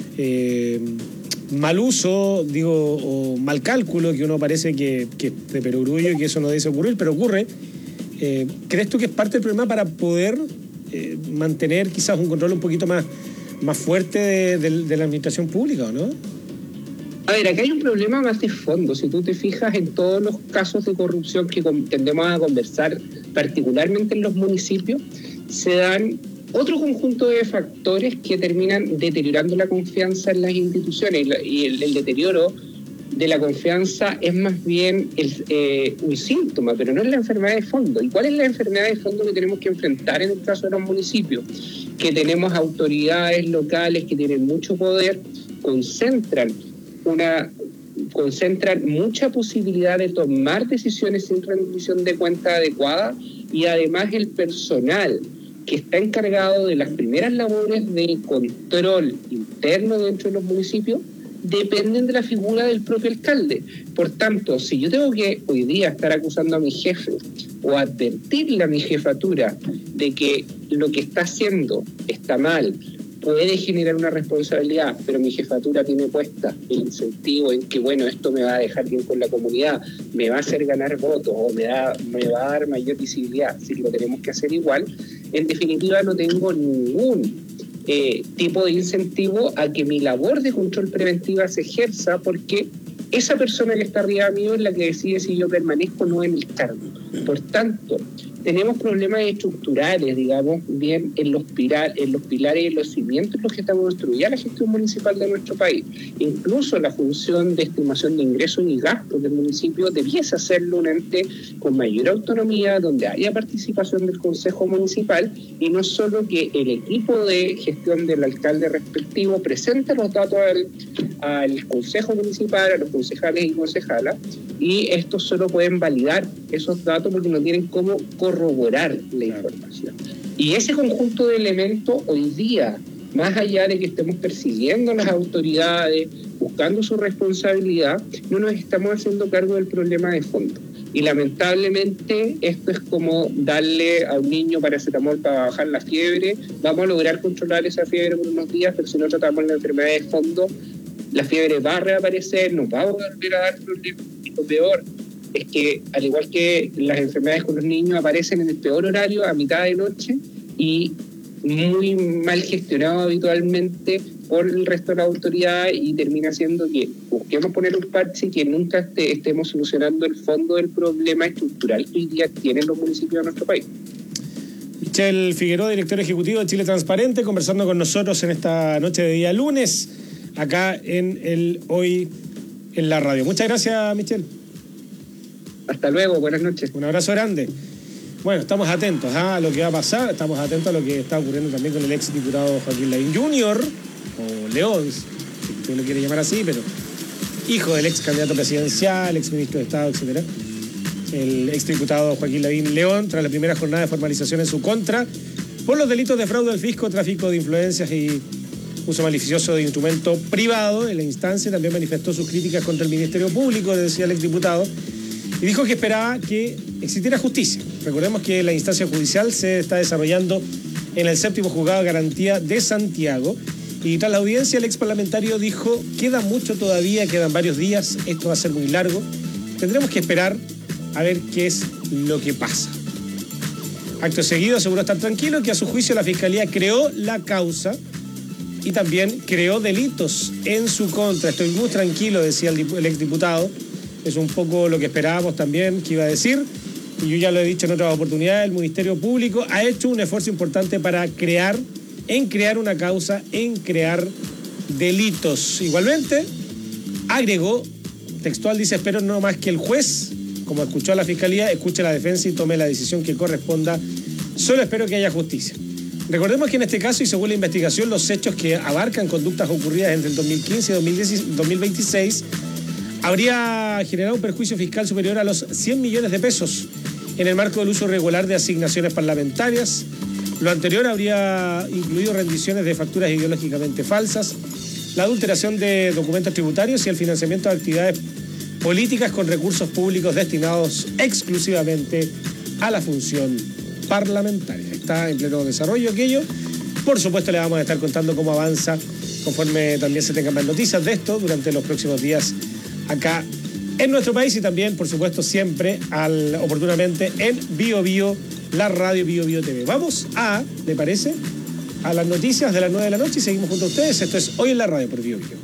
[SPEAKER 20] mal uso, o mal cálculo, que uno parece que de perogrullo y que eso no debe ocurrir, pero ocurre. ¿Crees tú que es parte del problema para poder mantener quizás un control un poquito más fuerte de la administración pública, o no?
[SPEAKER 1] A ver, acá hay un problema más de fondo. Si tú te fijas en todos los casos de corrupción que tendemos a conversar, particularmente en los municipios, se dan otro conjunto de factores que terminan deteriorando la confianza en las instituciones, y el deterioro de la confianza es más bien un síntoma, pero no es la enfermedad de fondo. ¿Y cuál es la enfermedad de fondo que tenemos que enfrentar en el caso de los municipios? Que tenemos autoridades locales que tienen mucho poder, concentran mucha posibilidad de tomar decisiones sin rendición de cuenta adecuada, y además el personal que está encargado de las primeras labores de control interno dentro de los municipios dependen de la figura del propio alcalde. Por tanto, si yo tengo que hoy día estar acusando a mi jefe o advertirle a mi jefatura de que lo que está haciendo está mal, puede generar una responsabilidad, pero mi jefatura tiene puesta el incentivo en que, bueno, esto me va a dejar bien con la comunidad, me va a hacer ganar votos o me va a dar mayor visibilidad, si lo tenemos que hacer igual, en definitiva no tengo ningún tipo de incentivo a que mi labor de control preventiva se ejerza, porque esa persona que está arriba mío es la que decide si yo permanezco o no en el cargo. Por tanto, tenemos problemas estructurales, digamos, bien en los pilares y en los cimientos en los que está construida la gestión municipal de nuestro país. Incluso la función de estimación de ingresos y gastos del municipio debiese hacerlo un ente con mayor autonomía, donde haya participación del Consejo Municipal, y no solo que el equipo de gestión del alcalde respectivo presente los datos al Consejo Municipal, a los concejales y concejalas, y estos solo pueden validar esos datos porque no tienen cómo corroborar la información. Y ese conjunto de elementos hoy día, más allá de que estemos persiguiendo a las autoridades, buscando su responsabilidad, no nos estamos haciendo cargo del problema de fondo. Y lamentablemente esto es como darle a un niño paracetamol para bajar la fiebre. Vamos a lograr controlar esa fiebre por unos días, pero si no tratamos la enfermedad de fondo, la fiebre va a reaparecer, nos va a volver a dar problemas. Y lo peor es que, al igual que las enfermedades con los niños, aparecen en el peor horario, a mitad de noche, y muy mal gestionado habitualmente por el resto de la autoridad, y termina siendo que busquemos poner un parche y que nunca estemos solucionando el fondo del problema estructural que hoy día tienen los municipios de nuestro país.
[SPEAKER 20] Michel Figueroa, director ejecutivo de Chile Transparente, conversando con nosotros en esta noche de día lunes, acá en el Hoy en la Radio. Muchas gracias, Michel.
[SPEAKER 1] Hasta luego, buenas noches.
[SPEAKER 20] Un abrazo grande. Bueno, estamos atentos a lo que va a pasar, estamos atentos a lo que está ocurriendo también con el ex diputado Joaquín Lavín Jr., o León, si usted lo quiere llamar así, pero hijo del ex candidato presidencial, ex ministro de Estado, etcétera. El ex diputado Joaquín Lavín León, tras la primera jornada de formalización en su contra por los delitos de fraude al fisco, tráfico de influencias y uso malicioso de instrumento privado. En la instancia también manifestó sus críticas contra el Ministerio Público, decía el exdiputado, y dijo que esperaba que existiera justicia. Recordemos que la instancia judicial se está desarrollando en el 7º Juzgado de Garantía de Santiago, y tras la audiencia el ex parlamentario dijo: queda mucho todavía, quedan varios días, esto va a ser muy largo, tendremos que esperar a ver qué es lo que pasa. Acto seguido aseguró estar tranquilo, que a su juicio la Fiscalía creó la causa y también creó delitos en su contra. Estoy muy tranquilo, decía el exdiputado. Es un poco lo que esperábamos también que iba a decir. Y yo ya lo he dicho en otras oportunidades, el Ministerio Público ha hecho un esfuerzo importante para crear una causa, en crear delitos. Igualmente, agregó, textual dice: espero no más que el juez, como escuchó a la Fiscalía, escuche a la defensa y tome la decisión que corresponda. Solo espero que haya justicia. Recordemos que en este caso, y según la investigación, los hechos que abarcan conductas ocurridas entre el 2015 y 2026 habría generado un perjuicio fiscal superior a los 100 millones de pesos en el marco del uso irregular de asignaciones parlamentarias. Lo anterior habría incluido rendiciones de facturas ideológicamente falsas, la adulteración de documentos tributarios y el financiamiento de actividades políticas con recursos públicos destinados exclusivamente a la función parlamentaria. Está en pleno desarrollo aquello. Por supuesto, le vamos a estar contando cómo avanza conforme también se tengan más noticias de esto durante los próximos días acá en nuestro país, y también, por supuesto, siempre oportunamente en Bio Bio, la radio Bio Bio TV. Vamos a, ¿le parece?, a las noticias de las 9 de la noche y seguimos junto a ustedes. Esto es Hoy en la Radio por Bio Bio.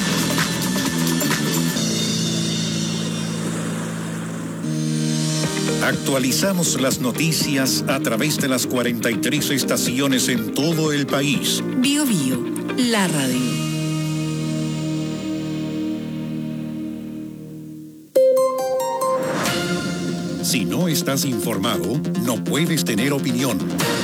[SPEAKER 4] Actualizamos las noticias a través de las 43 estaciones en todo el país.
[SPEAKER 3] Bio Bio, la radio.
[SPEAKER 4] Si no estás informado, no puedes tener opinión.